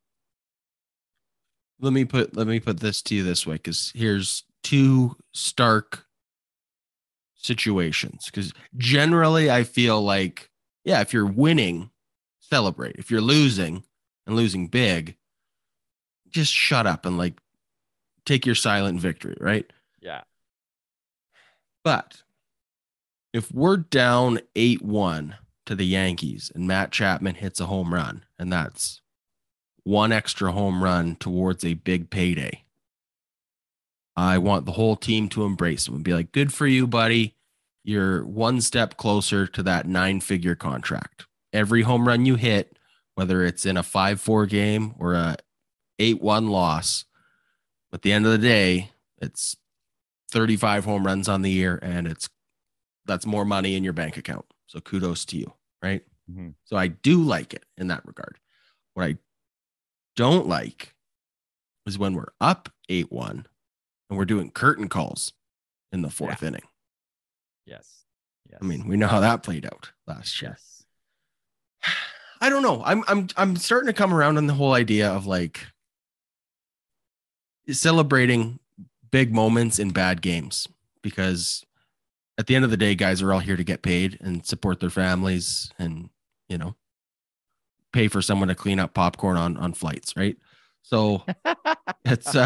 Let me put this to you this way, because here's two stark situations. Because generally, I feel like, yeah, if you're winning, celebrate. If you're losing and losing big, just shut up and like take your silent victory, right? Yeah. But if we're down 8-1 to the Yankees and Matt Chapman hits a home run, and that's one extra home run towards a big payday, I want the whole team to embrace him and be like, good for you, buddy. You're one step closer to that 9-figure contract. Every home run you hit, whether it's in a 5-4 game or a 8-1 loss, at the end of the day, it's 35 home runs on the year, and that's more money in your bank account. So kudos to you, right? Mm-hmm. So I do like it in that regard. What I don't like is when we're up 8-1 and we're doing curtain calls in the fourth inning. Yes. I mean, we know how that played out last year. Yes. I don't know. I'm starting to come around on the whole idea of like celebrating big moments in bad games, because at the end of the day, guys are all here to get paid and support their families and, you know, pay for someone to clean up popcorn on flights. Right. So it's,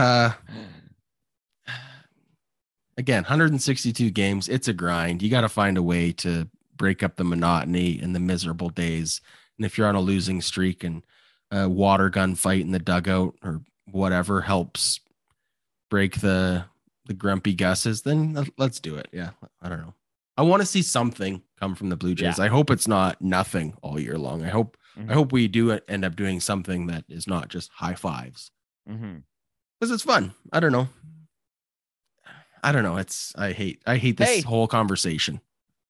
again, 162 games. It's a grind. You got to find a way to break up the monotony and the miserable days. And if you're on a losing streak and a water gun fight in the dugout or whatever helps break the grumpy gusses, then let's do it. Yeah. I don't know. I want to see something come from the Blue Jays. Yeah. I hope it's not nothing all year long. I hope we do end up doing something that is not just high fives. Because it's fun. I don't know. I hate this whole conversation.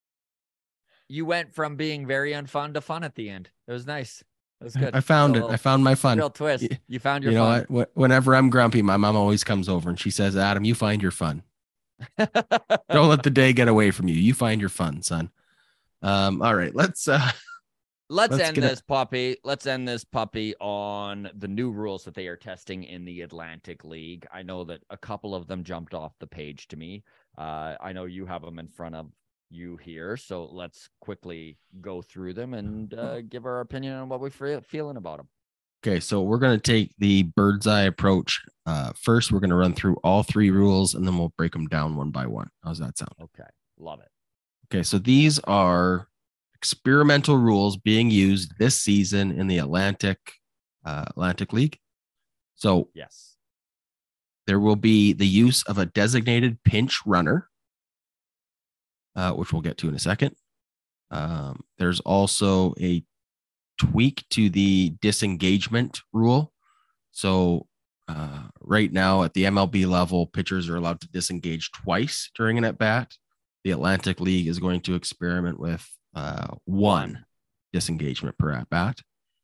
You went from being very unfun to fun at the end. It was nice. It was good. I found it. I found my fun. Real twist. You found your fun. fun. You know what? Whenever I'm grumpy, my mom always comes over and she says, Adam, you find your fun. Don't let the day get away from you. You find your fun, son. All right. Let's end this puppy. Let's end this puppy on the new rules that they are testing in the Atlantic League. I know that a couple of them jumped off the page to me. I know you have them in front of you here, so let's quickly go through them and give our opinion on what we're feeling about them. Okay, so we're going to take the bird's eye approach. First, we're going to run through all 3 rules, and then we'll break them down one by one. How's that sound? Okay, love it. Okay, so these are experimental rules being used this season in the Atlantic League. So yes, there will be the use of a designated pinch runner, which we'll get to in a second. There's also a tweak to the disengagement rule. So right now at the MLB level, pitchers are allowed to disengage twice during an at-bat. The Atlantic League is going to experiment with one disengagement per at-bat.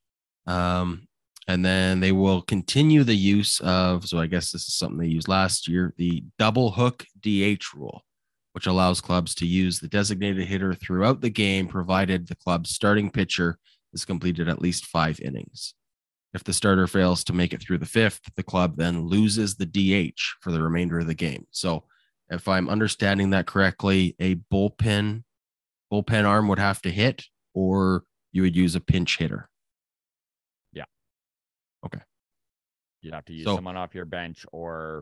And then they will continue the use of, so I guess this is something they used last year, the double hook DH rule, which allows clubs to use the designated hitter throughout the game, provided the club's starting pitcher has completed at least 5 innings. If the starter fails to make it through the 5th, the club then loses the DH for the remainder of the game. So if I'm understanding that correctly, a bullpen arm would have to hit, or you would use a pinch hitter. Yeah. Okay. You'd have to use someone off your bench, or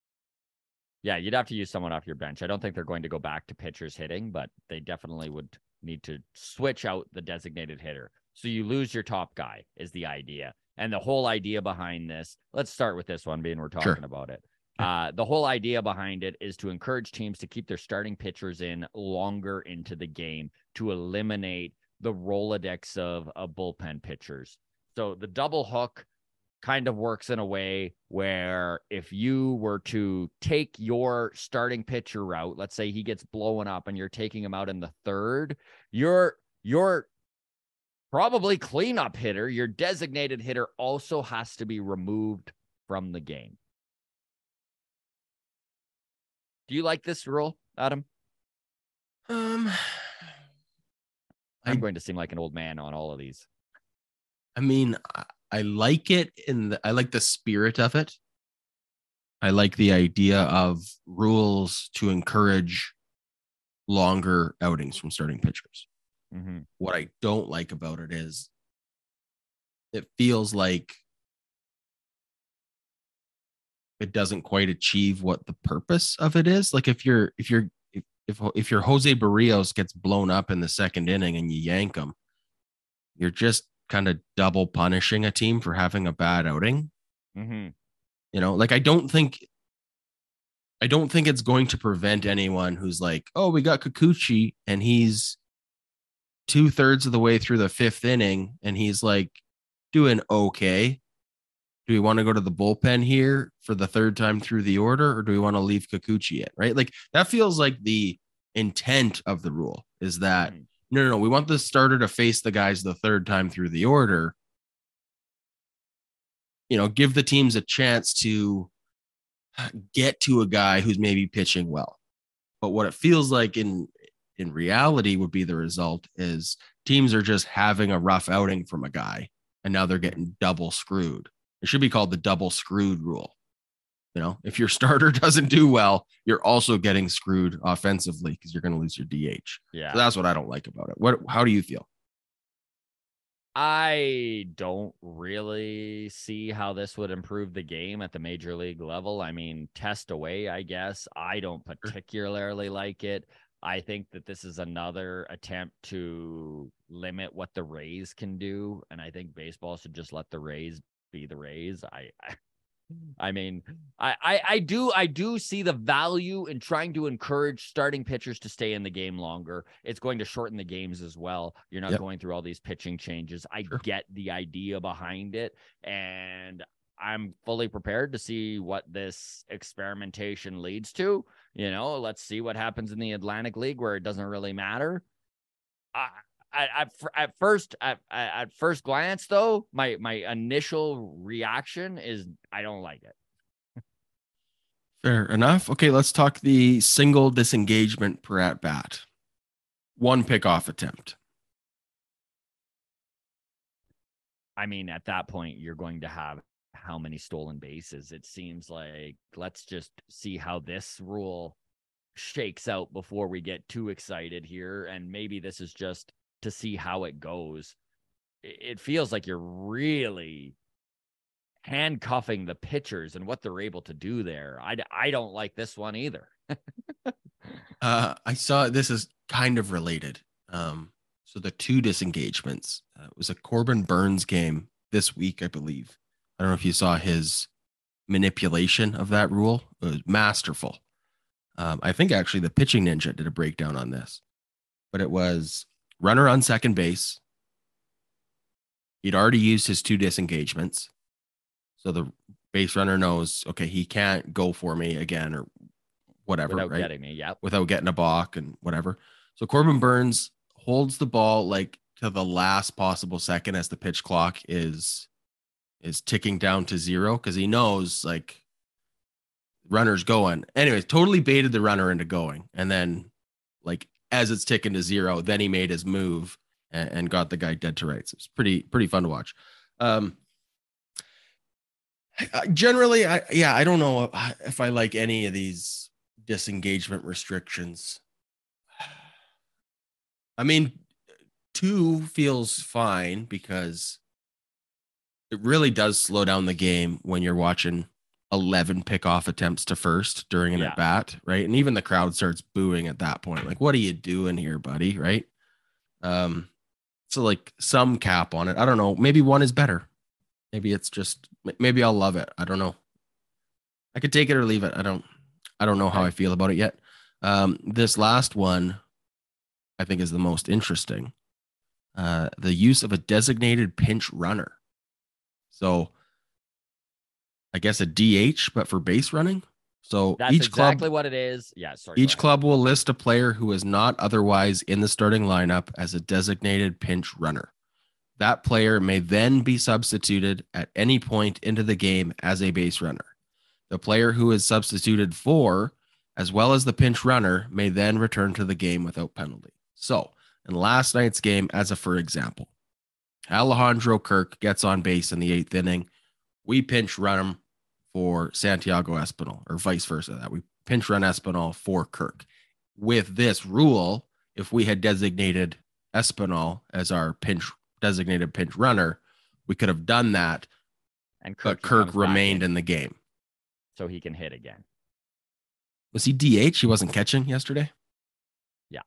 you'd have to use someone off your bench. I don't think they're going to go back to pitchers hitting, but they definitely would need to switch out the designated hitter. So you lose your top guy is the idea. And the whole idea behind this, let's start with this one, being we're talking about it. The whole idea behind it is to encourage teams to keep their starting pitchers in longer into the game to eliminate the Rolodex of bullpen pitchers. So the double hook kind of works in a way where if you were to take your starting pitcher route, let's say he gets blown up and you're taking him out in the 3rd, your probably cleanup hitter, your designated hitter, also has to be removed from the game. Do you like this rule, Adam? I'm I'm going to seem like an old man on all of these. I mean, I like it I like the spirit of it. I like the idea of rules to encourage longer outings from starting pitchers. Mm-hmm. What I don't like about it is it feels like it doesn't quite achieve what the purpose of it is. Like if your Jose Barrios gets blown up in the second inning and you yank him, you're just kind of double punishing a team for having a bad outing. Mm-hmm. You know, like I don't think it's going to prevent anyone who's like, oh, we got Kikuchi and he's 2/3 of the way through the fifth inning and he's like doing okay. Do we want to go to the bullpen here for the third time through the order, or do we want to leave Kikuchi in? Right? Like that feels like the intent of the rule is that no, we want the starter to face the guys the third time through the order. You know, give the teams a chance to get to a guy who's maybe pitching well. But what it feels like in reality would be the result is teams are just having a rough outing from a guy and now they're getting double screwed. It should be called the double screwed rule. You know, if your starter doesn't do well, you're also getting screwed offensively because you're going to lose your DH. Yeah. So that's what I don't like about it. How do you feel? I don't really see how this would improve the game at the major league level. I mean, test away, I guess. I don't particularly like it. I think that this is another attempt to limit what the Rays can do. And I think baseball should just let the Rays be the Rays. I mean, I do see the value in trying to encourage starting pitchers to stay in the game longer. It's going to shorten the games as well. You're not going through all these pitching changes. I get the idea behind it, and I'm fully prepared to see what this experimentation leads to. You know, let's see what happens in the Atlantic League where it doesn't really matter. At first glance, though, my initial reaction is I don't like it. Fair enough. Okay, let's talk the single disengagement per at bat. One pickoff attempt. I mean, at that point, you're going to have how many stolen bases? It seems like let's just see how this rule shakes out before we get too excited here. And maybe this is just to see how it goes. It feels like you're really handcuffing the pitchers and what they're able to do there. I don't like this one either. I saw this is kind of related. So the two disengagements, it was a Corbin Burns game this week, I believe. I don't know if you saw his manipulation of that rule. It was masterful. I think actually the Pitching Ninja did a breakdown on this, but it was runner on second base. He'd already used his two disengagements. So the base runner knows, okay, he can't go for me again or whatever, without right? getting me, Without getting a balk and whatever. So Corbin Burns holds the ball like to the last possible second as the pitch clock is ticking down to 0 because he knows like runner's going. Anyways, totally baited the runner into going. And then like as it's ticking to 0, then he made his move and got the guy dead to rights. It's pretty fun to watch. Generally, I don't know if I like any of these disengagement restrictions. I mean, 2 feels fine because it really does slow down the game when you're watching 11 pickoff attempts to first during an at bat, right? And even the crowd starts booing at that point. Like, what are you doing here, buddy? Right? So like some cap on it. I don't know. Maybe 1 is better. Maybe it's just, maybe I'll love it. I don't know. I could take it or leave it. I don't know how I feel about it yet. This last one, I think, is the most interesting. The use of a designated pinch runner. So I guess a DH, but for base running. So that's exactly what it is. Yeah. Sorry. Each club will list a player who is not otherwise in the starting lineup as a designated pinch runner. That player may then be substituted at any point into the game as a base runner. The player who is substituted for as well as the pinch runner, may then return to the game without penalty. So, in last night's game, as a for example, Alejandro Kirk gets on base in the 8th inning. We pinch run him for Santiago Espinal, or vice versa. That we pinch run Espinal for Kirk. With this rule, if we had designated Espinal as our designated pinch runner, we could have done that, And but Kirk remained in the game. so he can hit again. Was he DH? He wasn't catching yesterday? Yeah.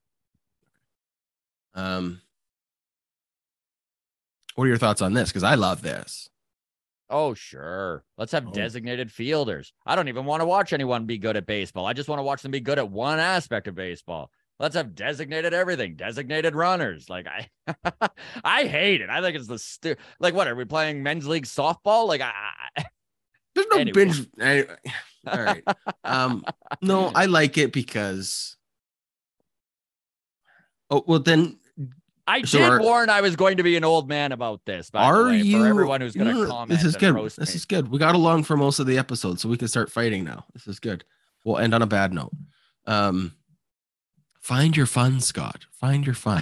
What are your thoughts on this? Because I love this. Oh, sure. Let's have designated fielders. I don't even want to watch anyone be good at baseball. I just want to watch them be good at one aspect of baseball. Let's have designated everything, designated runners. Like I hate it. I think it's like, what are we playing men's league softball? Like There's no anyway. binge. All right. No, I like it because. Oh, well, then. I So did warn I was going to be an old man about this. By the way, for everyone who's going to comment? This is and good. roast This me. is good. We got along for most of the episode, so we can start fighting now. This is good. We'll end on a bad note. Find your fun, Scott. Find your fun.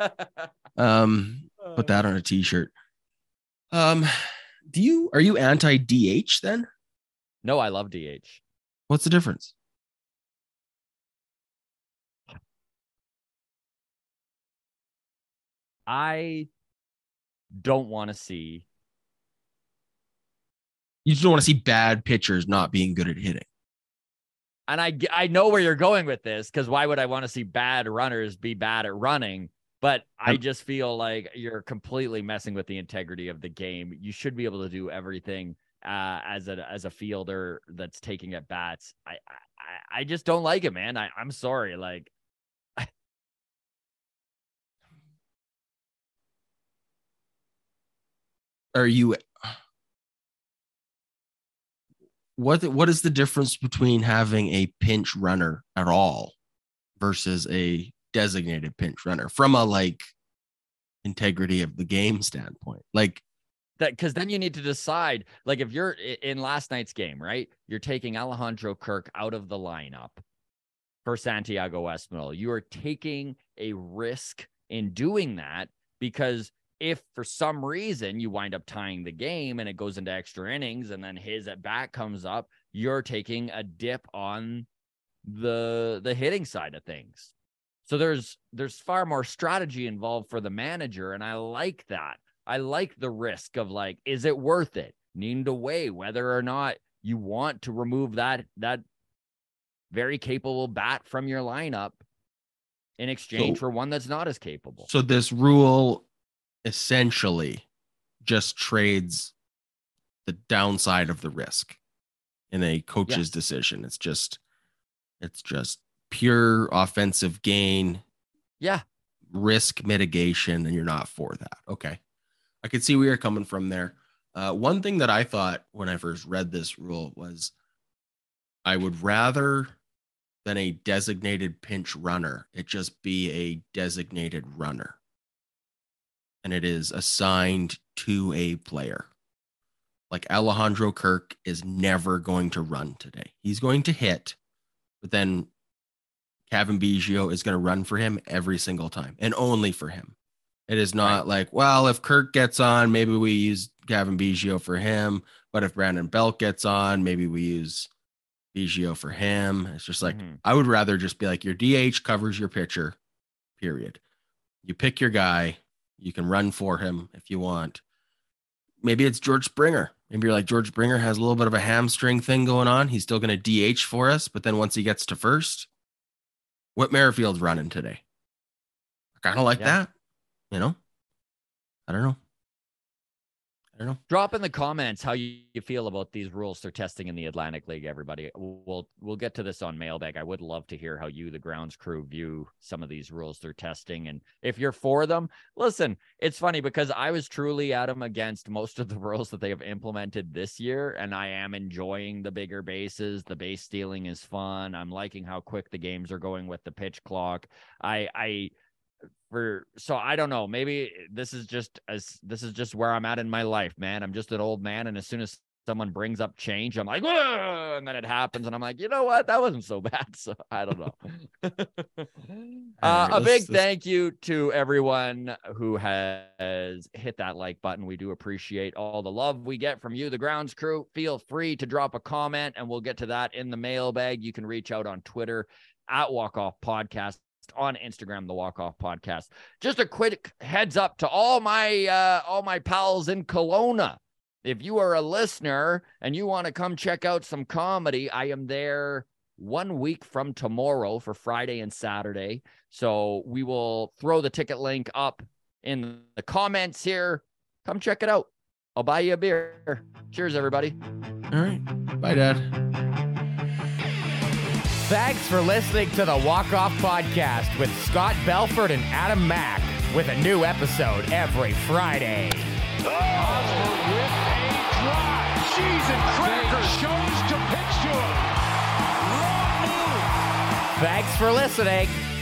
Put that on a t-shirt. Are you anti-DH then? No, I love DH. What's the difference? I don't want to see. You just don't want to see bad pitchers not being good at hitting. And I know where you're going with this, because why would I want to see bad runners be bad at running? But I just feel like you're completely messing with the integrity of the game. You should be able to do everything as a fielder that's taking at bats. I just don't like it, man. I'm sorry. Like, Are you? What is the difference between having a pinch runner at all versus a designated pinch runner from a like integrity of the game standpoint? Like that, because then you need to decide, like, if you're in last night's game, right? You're taking Alejandro Kirk out of the lineup for Santiago Espinal. You are taking a risk in doing that, because if for some reason you wind up tying the game and it goes into extra innings and then his at bat comes up, you're taking a dip on the hitting side of things. So there's far more strategy involved for the manager. And I like that. I like the risk of, like, is it worth it? Needing to weigh whether or not you want to remove that very capable bat from your lineup in exchange for one that's not as capable. So this rule essentially just trades the downside of the risk in a coach's decision. It's just pure offensive gain. Yeah. Risk mitigation, and you're not for that. Okay. I could see where you're coming from there. One thing that I thought when I first read this rule was I would rather than a designated pinch runner, it just be a designated runner. And it is assigned to a player. Like Alejandro Kirk is never going to run today. He's going to hit, but then Cavan Biggio is going to run for him every single time, and only for him. It is not like, well, if Kirk gets on, maybe we use Cavan Biggio for him. But if Brandon Belt gets on, maybe we use Biggio for him. It's just like, I would rather just be like, your DH covers your pitcher, period. You pick your guy. You can run for him if you want. Maybe it's George Springer. Maybe you're like, George Springer has a little bit of a hamstring thing going on. He's still going to DH for us. But then once he gets to first, Whit Merrifield's running today. I kind of like that. You know? I don't know. Drop in the comments how you feel about these rules they're testing in the Atlantic League, everybody. We'll get to this on Mailbag. I would love to hear how you, the grounds crew, view some of these rules they're testing. And if you're for them, listen, it's funny because I was truly at them against most of the rules that they have implemented this year. And I am enjoying the bigger bases. The base stealing is fun. I'm liking how quick the games are going with the pitch clock. So I don't know, maybe this is just where I'm at in my life, man. I'm just an old man, and as soon as someone brings up change, I'm like, "Whoa," and then it happens, and I'm like, you know what? That wasn't so bad. So I don't know. All right, A big thank you to everyone who has hit that like button. We do appreciate all the love we get from you, the grounds crew. Feel free to drop a comment, and we'll get to that in the mailbag. You can reach out on Twitter at Walk Off Podcast, on Instagram, the Walk Off Podcast. Just a quick heads up to all my pals in Kelowna. If you are a listener and you want to come check out some comedy, I am there 1 week from tomorrow for Friday and Saturday. So we will throw the ticket link up in the comments here. Come check it out. I'll buy you a beer. Cheers, everybody. All right. Bye, Dad. Thanks for listening to the Walk Off Podcast with Scott Belford and Adam Mack, with a new episode every Friday. Osborne with a drive. Cheese and crackers. Shows to pitch to him. Wrong move. Thanks for listening.